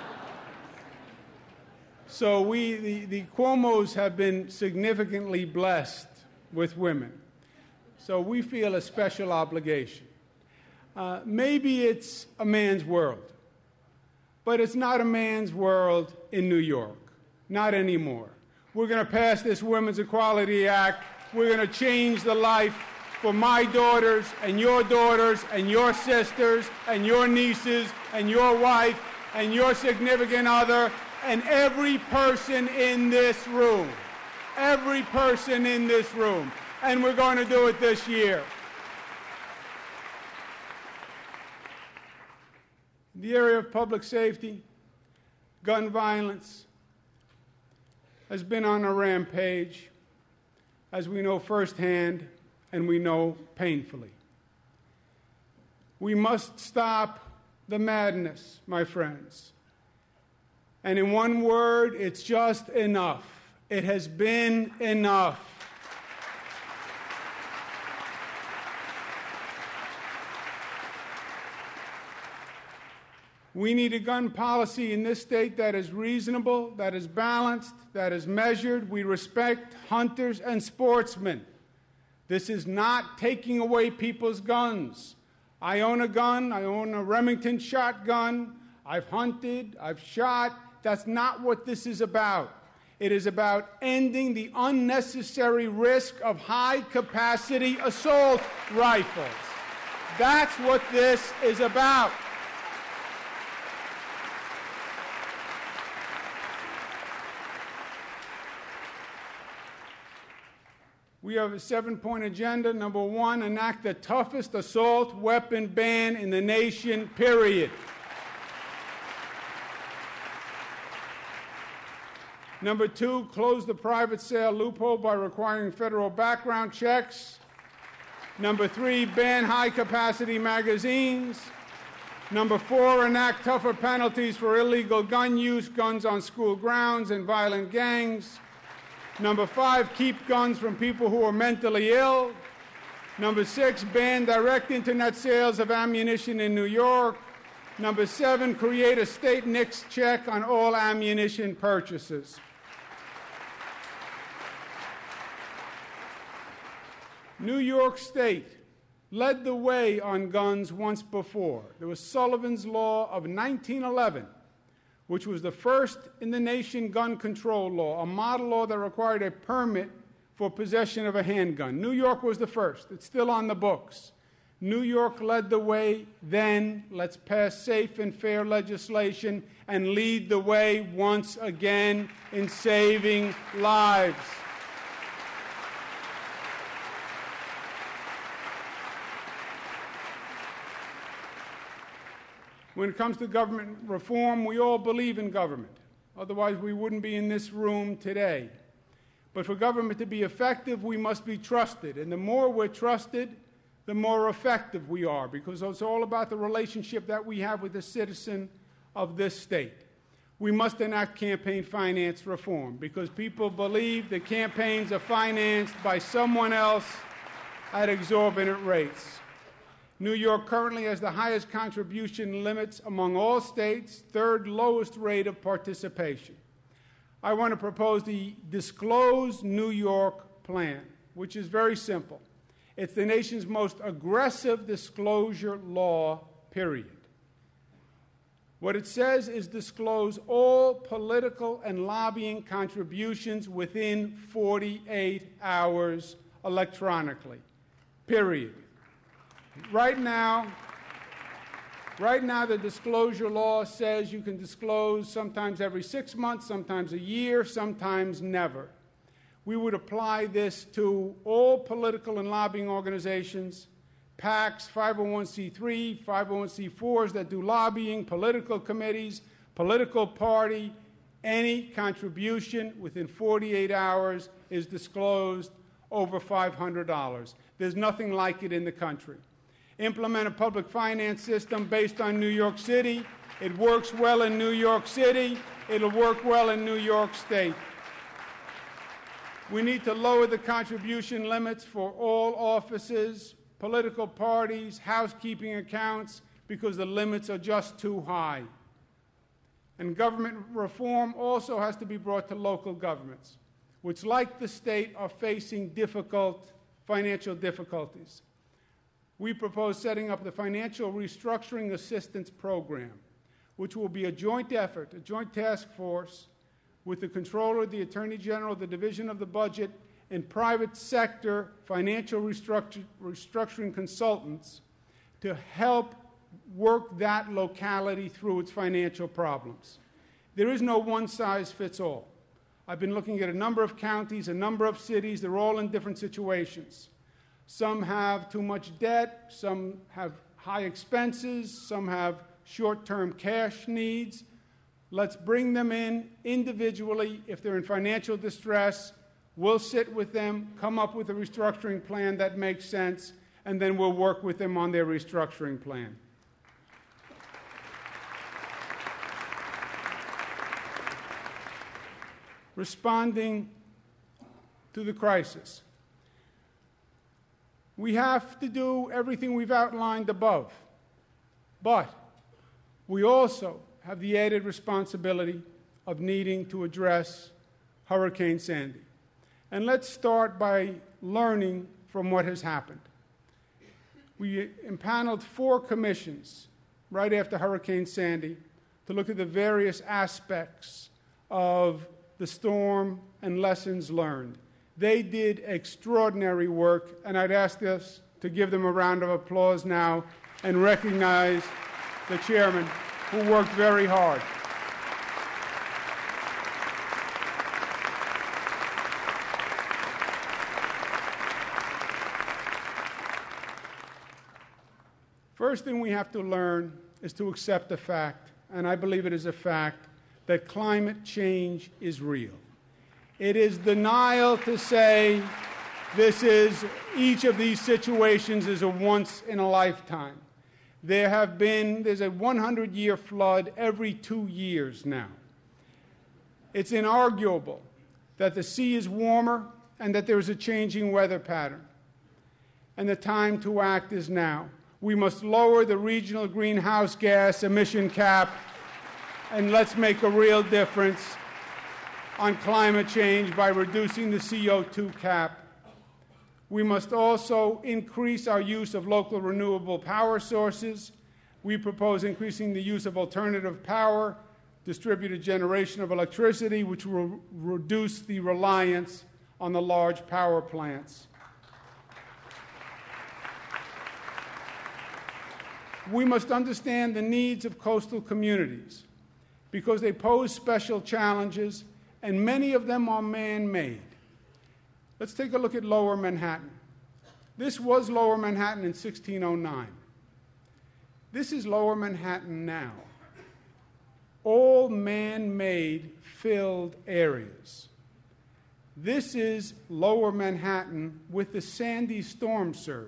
So the Cuomos have been significantly blessed with women. So we feel a special obligation. Maybe it's a man's world. But it's not a man's world in New York. Not anymore. We're going to pass this Women's Equality Act. We're going to change the life for my daughters and your sisters and your nieces and your wife and your significant other and every person in this room. Every person in this room. And we're going to do it this year. The area of public safety, gun violence, has been on a rampage, as we know firsthand and we know painfully. We must stop the madness, my friends. And in one word, it's just enough. It has been enough. We need a gun policy in this state that is reasonable, that is balanced, that is measured. We respect hunters and sportsmen. This is not taking away people's guns. I own a gun. I own a Remington shotgun. I've hunted. I've shot. That's not what this is about. It is about ending the unnecessary risk of high-capacity assault rifles. That's what this is about. We have a 7-point agenda. Number 1, enact the toughest assault weapon ban in the nation, period. Number 2, close the private sale loophole by requiring federal background checks. Number 3, ban high-capacity magazines. Number 4, enact tougher penalties for illegal gun use, guns on school grounds, and violent gangs. Number 5, keep guns from people who are mentally ill. Number 6, ban direct internet sales of ammunition in New York. Number 7, create a state NICS check on all ammunition purchases. New York State led the way on guns once before. There was Sullivan's Law of 1911, which was the first in the nation gun control law, a model law that required a permit for possession of a handgun. New York was the first. It's still on the books. New York led the way then. Let's pass safe and fair legislation and lead the way once again in saving lives. When it comes to government reform, we all believe in government. Otherwise, we wouldn't be in this room today. But for government to be effective, we must be trusted. And the more we're trusted, the more effective we are, because it's all about the relationship that we have with the citizen of this state. We must enact campaign finance reform, because people believe that campaigns are financed by someone else at exorbitant rates. New York currently has the highest contribution limits among all states, 3rd lowest rate of participation. I want to propose the Disclose New York plan, which is very simple. It's the nation's most aggressive disclosure law, period. What it says is disclose all political and lobbying contributions within 48 hours electronically, period. Right now, the disclosure law says you can disclose sometimes every 6 months, sometimes a year, sometimes never. We would apply this to all political and lobbying organizations, PACs, 501c3, 501c4s that do lobbying, political committees, political party. Any contribution within 48 hours is disclosed over $500. There's nothing like it in the country. Implement a public finance system based on New York City. It works well in New York City. It'll work well in New York State. We need to lower the contribution limits for all offices, political parties, housekeeping accounts, because the limits are just too high. And government reform also has to be brought to local governments, which, like the state, are facing difficult financial difficulties. We propose setting up the Financial Restructuring Assistance Program, which will be a joint effort, a joint task force with the Comptroller, the Attorney General, the Division of the Budget, and private sector financial restructuring consultants to help work that locality through its financial problems. There is no one-size-fits-all. I've been looking at a number of counties, a number of cities. They're all in different situations. Some have too much debt, some have high expenses, some have short-term cash needs. Let's bring them in individually. If they're in financial distress, we'll sit with them, come up with a restructuring plan that makes sense, and then we'll work with them on their restructuring plan. Responding to the crisis. We have to do everything we've outlined above, but we also have the added responsibility of needing to address Hurricane Sandy. And let's start by learning from what has happened. We impaneled 4 commissions right after Hurricane Sandy to look at the various aspects of the storm and lessons learned. They did extraordinary work, and I'd ask us to give them a round of applause now and recognize the chairman, who worked very hard. First thing we have to learn is to accept the fact, and I believe it is a fact, that climate change is real. It is denial to say each of these situations is a once in a lifetime. There's a 100-year flood every 2 years now. It's inarguable that the sea is warmer and that there's a changing weather pattern. And the time to act is now. We must lower the regional greenhouse gas emission cap, and let's make a real difference on climate change by reducing the CO2 cap. We must also increase our use of local renewable power sources. We propose increasing the use of alternative power, distributed generation of electricity, which will reduce the reliance on the large power plants. We must understand the needs of coastal communities because they pose special challenges, and many of them are man-made. Let's take a look at Lower Manhattan. This was Lower Manhattan in 1609. This is Lower Manhattan now. All man-made filled areas. This is Lower Manhattan with the Sandy storm surge.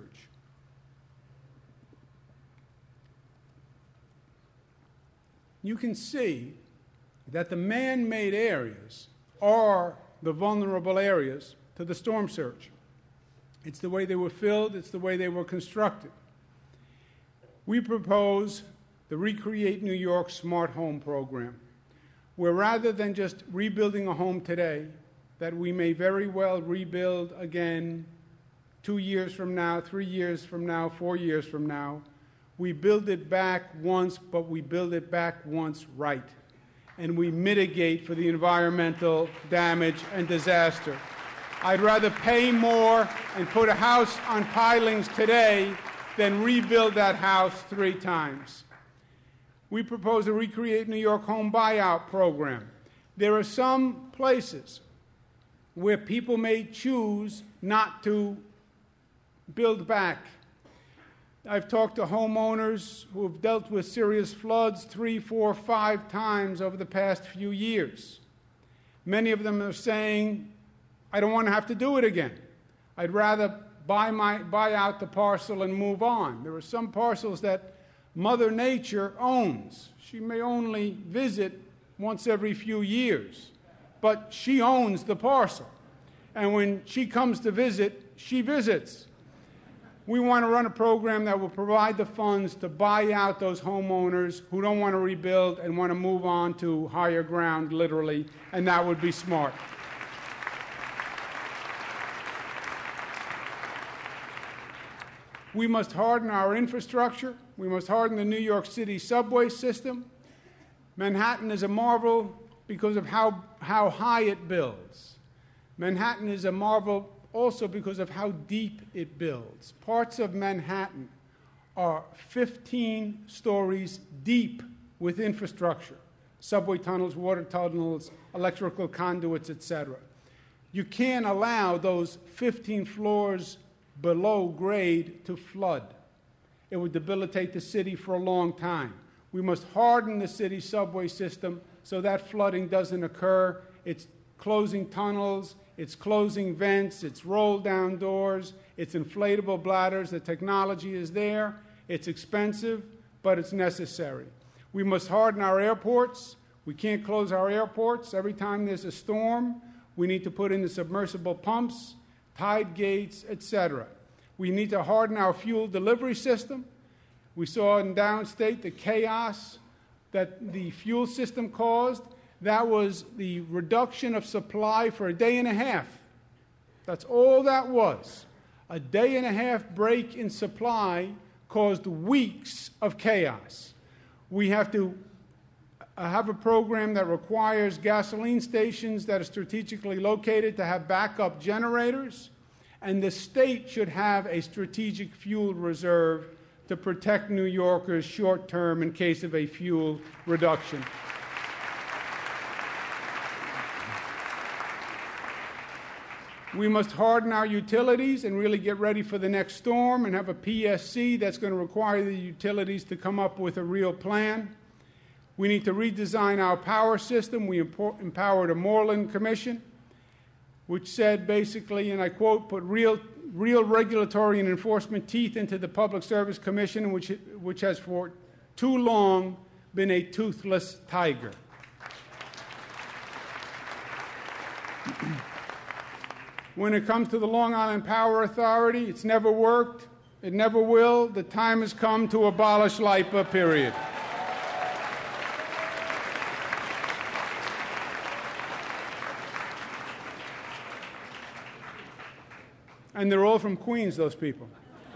You can see that the man-made areas are the vulnerable areas to the storm surge. It's the way they were filled, it's the way they were constructed. We propose the Recreate New York Smart Home Program, where rather than just rebuilding a home today, that we may very well rebuild again 2 years from now, 3 years from now, 4 years from now, we build it back once, but we build it back once right. And we mitigate for the environmental damage and disaster. I'd rather pay more and put a house on pilings today than rebuild that house 3 times. We propose a Recreate New York home buyout program. There are some places where people may choose not to build back. I've talked to homeowners who have dealt with serious floods 3, 4, 5 times over the past few years. Many of them are saying, I don't want to have to do it again. I'd rather buy out the parcel and move on. There are some parcels that Mother Nature owns. She may only visit once every few years, but she owns the parcel. And when she comes to visit, she visits. We want to run a program that will provide the funds to buy out those homeowners who don't want to rebuild and want to move on to higher ground, literally, and that would be smart. We must harden our infrastructure. We must harden the New York City subway system. Manhattan is a marvel because of how high it builds. Manhattan is a marvel also because of how deep it builds. Parts of Manhattan are 15 stories deep with infrastructure, subway tunnels, water tunnels, electrical conduits, etc. You can't allow those 15 floors below grade to flood. It would debilitate the city for a long time. We must harden the city subway system so that flooding doesn't occur. It's closing tunnels, it's closing vents, it's roll-down doors, it's inflatable bladders. The technology is there. It's expensive, but it's necessary. We must harden our airports. We can't close our airports. Every time there's a storm, we need to put in the submersible pumps, tide gates, etc. We need to harden our fuel delivery system. We saw in downstate the chaos that the fuel system caused. That was the reduction of supply for a day and a half. That's all that was. A day and a half break in supply caused weeks of chaos. We have to have a program that requires gasoline stations that are strategically located to have backup generators, and the state should have a strategic fuel reserve to protect New Yorkers short term in case of a fuel reduction. We must harden our utilities and really get ready for the next storm and have a PSC that's going to require the utilities to come up with a real plan. We need to redesign our power system. We empowered a Moreland Commission, which said basically, and I quote, put real regulatory and enforcement teeth into the Public Service Commission, which has for too long been a toothless tiger. When it comes to the Long Island Power Authority, it's never worked. It never will. The time has come to abolish LIPA, period. And they're all from Queens, those people.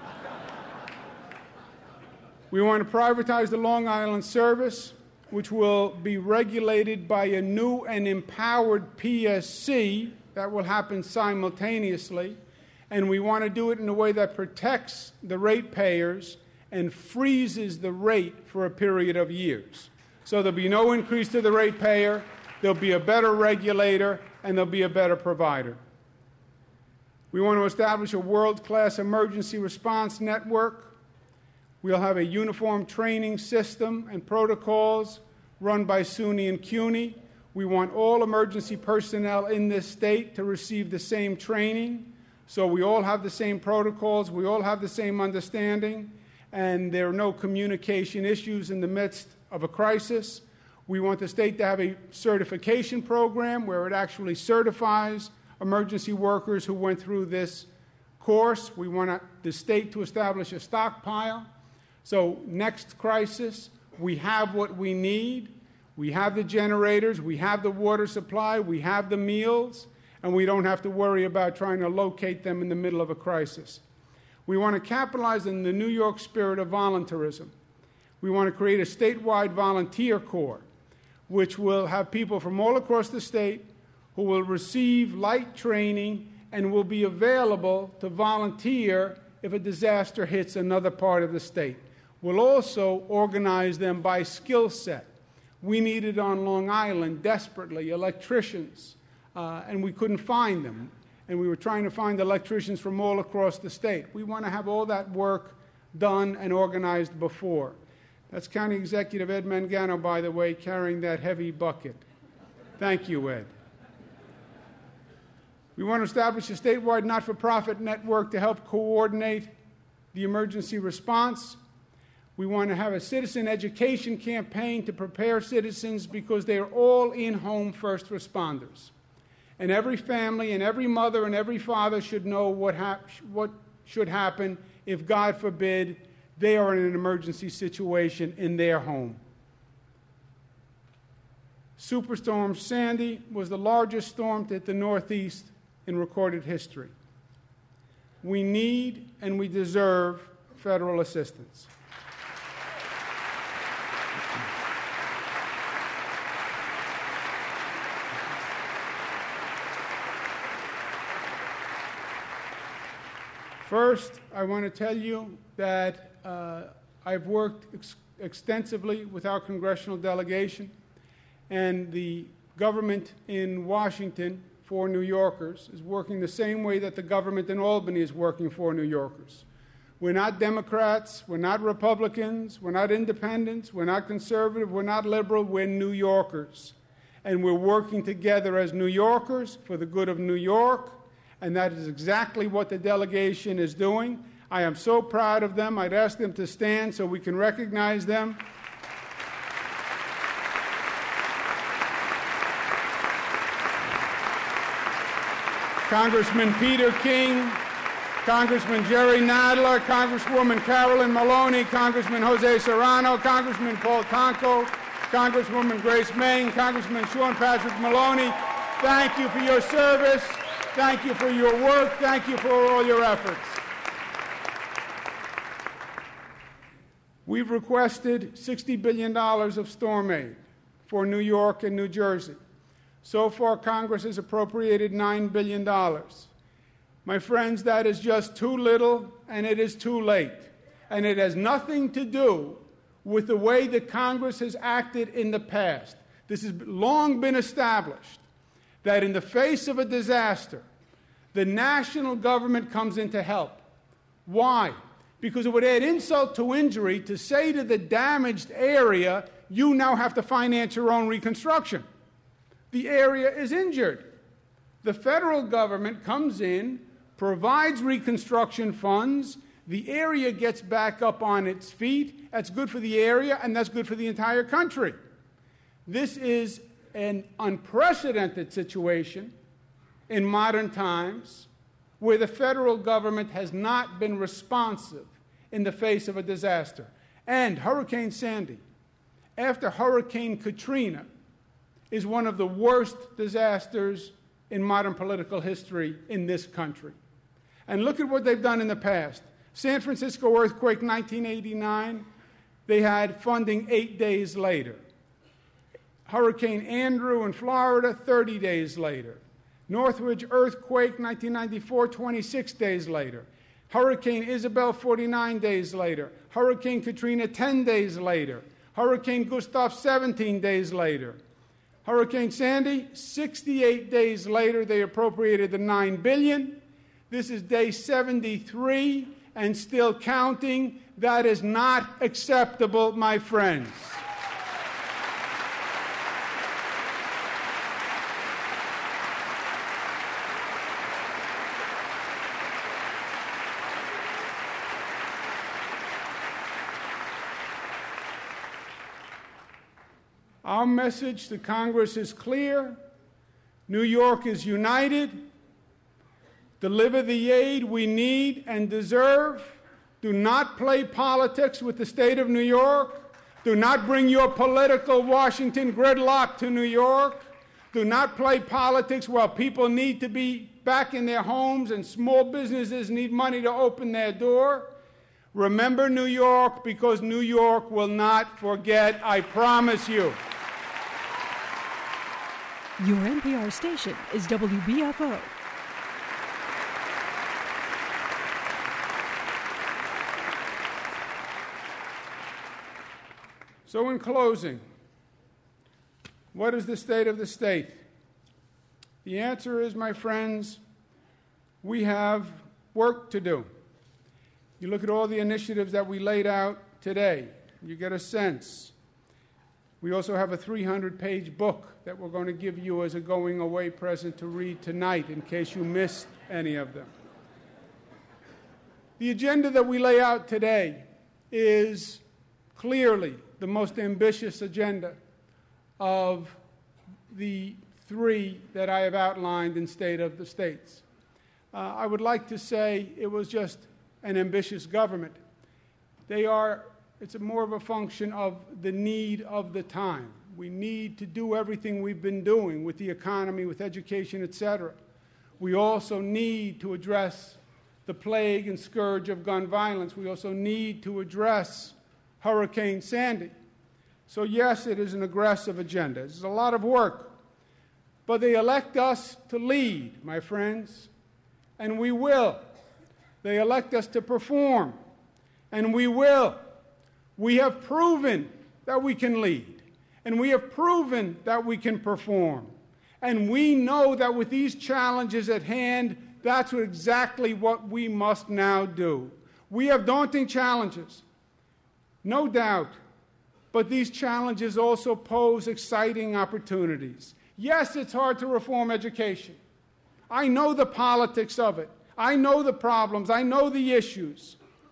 We want to privatize the Long Island service, which will be regulated by a new and empowered PSC. That will happen simultaneously. And we want to do it in a way that protects the ratepayers and freezes the rate for a period of years. So there'll be no increase to the ratepayer, there'll be a better regulator, and there'll be a better provider. We want to establish a world-class emergency response network. We'll have a uniform training system and protocols run by SUNY and CUNY. We want all emergency personnel in this state to receive the same training, so we all have the same protocols, we all have the same understanding, and there are no communication issues in the midst of a crisis. We want the state to have a certification program where it actually certifies emergency workers who went through this course. We want the state to establish a stockpile. So next crisis, we have what we need. We have the generators, we have the water supply, we have the meals, and we don't have to worry about trying to locate them in the middle of a crisis. We want to capitalize on the New York spirit of volunteerism. We want to create a statewide volunteer corps, which will have people from all across the state who will receive light training and will be available to volunteer if a disaster hits another part of the state. We'll also organize them by skill set. We needed on Long Island desperately electricians, and we couldn't find them. And we were trying to find electricians from all across the state. We want to have all that work done and organized before. That's County Executive Ed Mangano, by the way, carrying that heavy bucket. Thank you, Ed. We want to establish a statewide not-for-profit network to help coordinate the emergency response. We want to have a citizen education campaign to prepare citizens because they are all in-home first responders. And every family and every mother and every father should know what should happen if, God forbid, they are in an emergency situation in their home. Superstorm Sandy was the largest storm to hit the Northeast in recorded history. We need and we deserve federal assistance. First, I want to tell you that I've worked extensively with our congressional delegation and the government in Washington for New Yorkers is working the same way that the government in Albany is working for New Yorkers. We're not Democrats, we're not Republicans, we're not independents, we're not conservative, we're not liberal, we're New Yorkers. And we're working together as New Yorkers for the good of New York, and that is exactly what the delegation is doing. I am so proud of them. I'd ask them to stand so we can recognize them. Congressman Peter King, Congressman Jerry Nadler, Congresswoman Carolyn Maloney, Congressman Jose Serrano, Congressman Paul Tonko, Congresswoman Grace Meng, Congressman Sean Patrick Maloney, thank you for your service. Thank you for your work. Thank you for all your efforts. We've requested $60 billion of storm aid for New York and New Jersey. So far, Congress has appropriated $9 billion. My friends, that is just too little, and it is too late. And it has nothing to do with the way that Congress has acted in the past. This has long been established that in the face of a disaster, the national government comes in to help. Why? Because it would add insult to injury to say to the damaged area, you now have to finance your own reconstruction. The area is injured. The federal government comes in, provides reconstruction funds, the area gets back up on its feet. That's good for the area, and that's good for the entire country. This is an unprecedented situation in modern times where the federal government has not been responsive in the face of a disaster. And Hurricane Sandy, after Hurricane Katrina, is one of the worst disasters in modern political history in this country. And look at what they've done in the past. San Francisco earthquake, 1989, they had funding 8 days later. Hurricane Andrew in Florida, 30 days later. Northridge earthquake, 1994, 26 days later. Hurricane Isabel, 49 days later. Hurricane Katrina, 10 days later. Hurricane Gustav, 17 days later. Hurricane Sandy, 68 days later, they appropriated the $9 billion. This is day 73 and still counting. That is not acceptable, my friends. Our message to Congress is clear. New York is united. Deliver the aid we need and deserve. Do not play politics with the state of New York. Do not bring your political Washington gridlock to New York. Do not play politics while people need to be back in their homes and small businesses need money to open their door. Remember New York, because New York will not forget, I promise you. Your NPR station is WBFO. So in closing, what is the state of the state? The answer is, my friends, we have work to do. You look at all the initiatives that we laid out today, you get a sense. We also have a 300-page book that we're going to give you as a going-away present to read tonight in case you missed any of them. The agenda that we lay out today is clearly the most ambitious agenda of the three that I have outlined in State of the States. I would like to say it was just an ambitious government. It's more of a function of the need of the time. We need to do everything we've been doing with the economy, with education, etc. We also need to address the plague and scourge of gun violence. We also need to address Hurricane Sandy. So yes, it is an aggressive agenda. It's a lot of work. But they elect us to lead, my friends, and we will. They elect us to perform, and we will. We have proven that we can lead, and we have proven that we can perform. And we know that with these challenges at hand, that's exactly what we must now do. We have daunting challenges, no doubt, but these challenges also pose exciting opportunities. Yes, it's hard to reform education. I know the politics of it. I know the problems. I know the issues.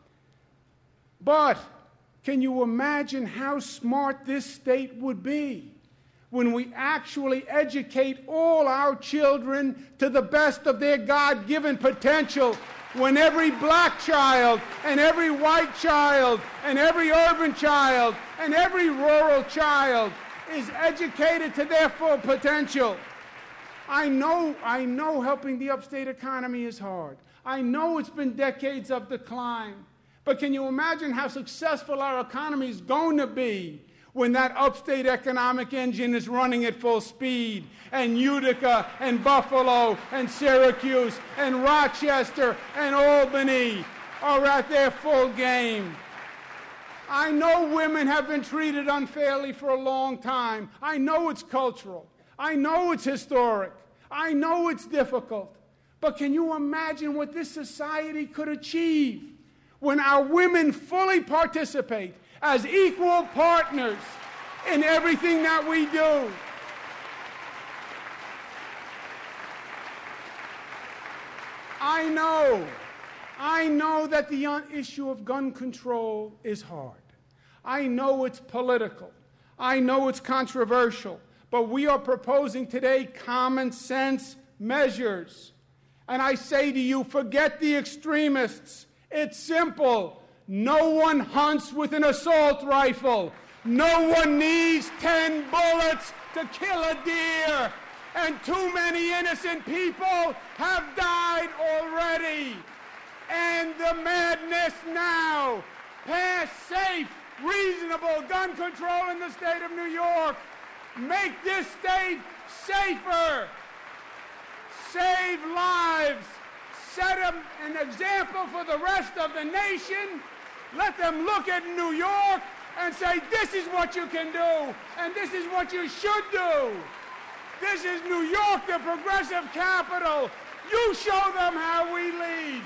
But can you imagine how smart this state would be when we actually educate all our children to the best of their God-given potential, when every black child and every white child and every urban child and every rural child is educated to their full potential? I know helping the upstate economy is hard. I know it's been decades of decline. But can you imagine how successful our economy is going to be when that upstate economic engine is running at full speed, and Utica and Buffalo and Syracuse and Rochester and Albany are at their full game? I know women have been treated unfairly for a long time. I know it's cultural. I know it's historic. I know it's difficult. But can you imagine what this society could achieve when our women fully participate as equal partners in everything that we do? I know that the issue of gun control is hard. I know it's political. I know it's controversial. But we are proposing today common sense measures. And I say to you, forget the extremists. It's simple. No one hunts with an assault rifle. No one needs 10 bullets to kill a deer. And too many innocent people have died already. And the madness now. Pass safe, reasonable gun control in the state of New York. Make this state safer. Save lives. Set an example for the rest of the nation. Let them look at New York and say, this is what you can do, and this is what you should do. This is New York, the progressive capital. You show them how we lead.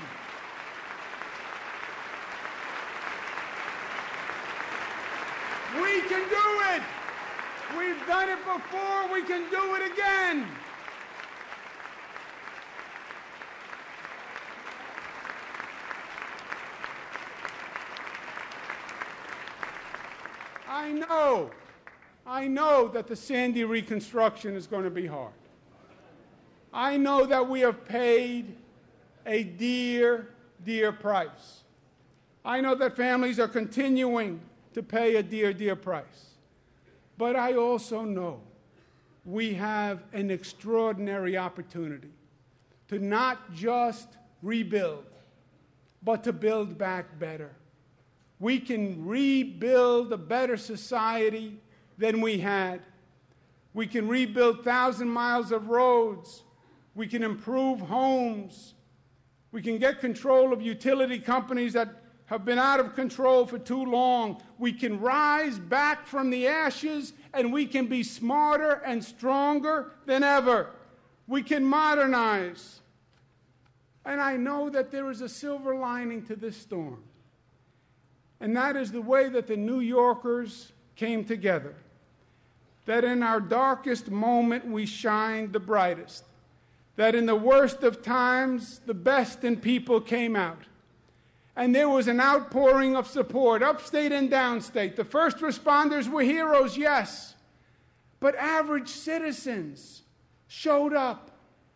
We can do it. We've done it before. We can do it again. I know that the Sandy reconstruction is going to be hard. I know that we have paid a dear, dear price. I know that families are continuing to pay a dear, dear price. But I also know we have an extraordinary opportunity to not just rebuild, but to build back better. We can rebuild a better society than we had. We can rebuild 1,000 miles of roads. We can improve homes. We can get control of utility companies that have been out of control for too long. We can rise back from the ashes, and we can be smarter and stronger than ever. We can modernize. And I know that there is a silver lining to this storm. And that is the way that the New Yorkers came together. That in our darkest moment we shined the brightest. That in the worst of times, the best in people came out. And there was an outpouring of support, upstate and downstate. The first responders were heroes, yes. But average citizens showed up,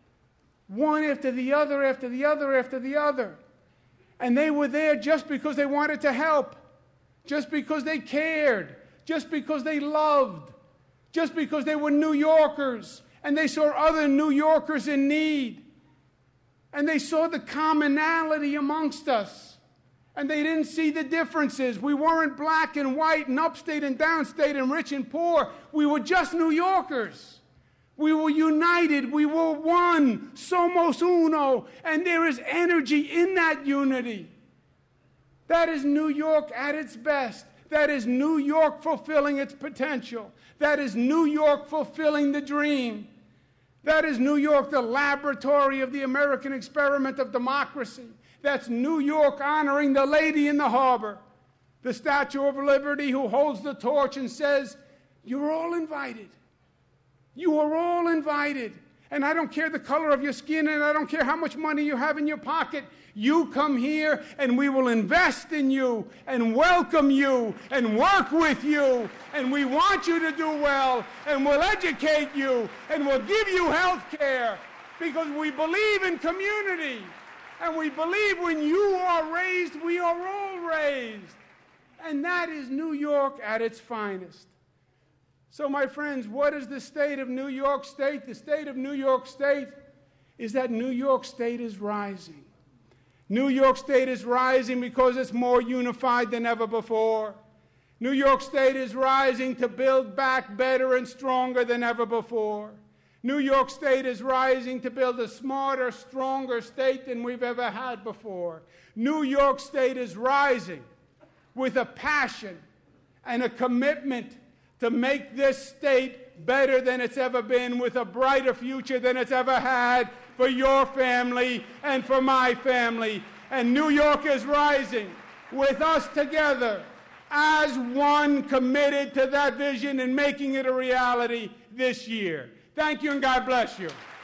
one after the other, after the other, after the other. And they were there just because they wanted to help, just because they cared, just because they loved, just because they were New Yorkers and they saw other New Yorkers in need. And they saw the commonality amongst us. And they didn't see the differences. We weren't black and white and upstate and downstate and rich and poor. We were just New Yorkers. We were united. We were one. Somos uno. And there is energy in that unity. That is New York at its best. That is New York fulfilling its potential. That is New York fulfilling the dream. That is New York, the laboratory of the American experiment of democracy. That's New York honoring the lady in the harbor, the Statue of Liberty who holds the torch and says, you're all invited. You are all invited. And I don't care the color of your skin, and I don't care how much money you have in your pocket. You come here, and we will invest in you, and welcome you, and work with you, and we want you to do well, and we'll educate you, and we'll give you health care, because we believe in community. And we believe when you are raised, we are all raised. And that is New York at its finest. So, my friends, what is the state of New York State? The state of New York State is that New York State is rising. New York State is rising because it's more unified than ever before. New York State is rising to build back better and stronger than ever before. New York State is rising to build a smarter, stronger state than we've ever had before. New York State is rising with a passion and a commitment to make this state better than it's ever been, with a brighter future than it's ever had for your family and for my family. And New York is rising with us together as one, committed to that vision and making it a reality this year. Thank you, and God bless you.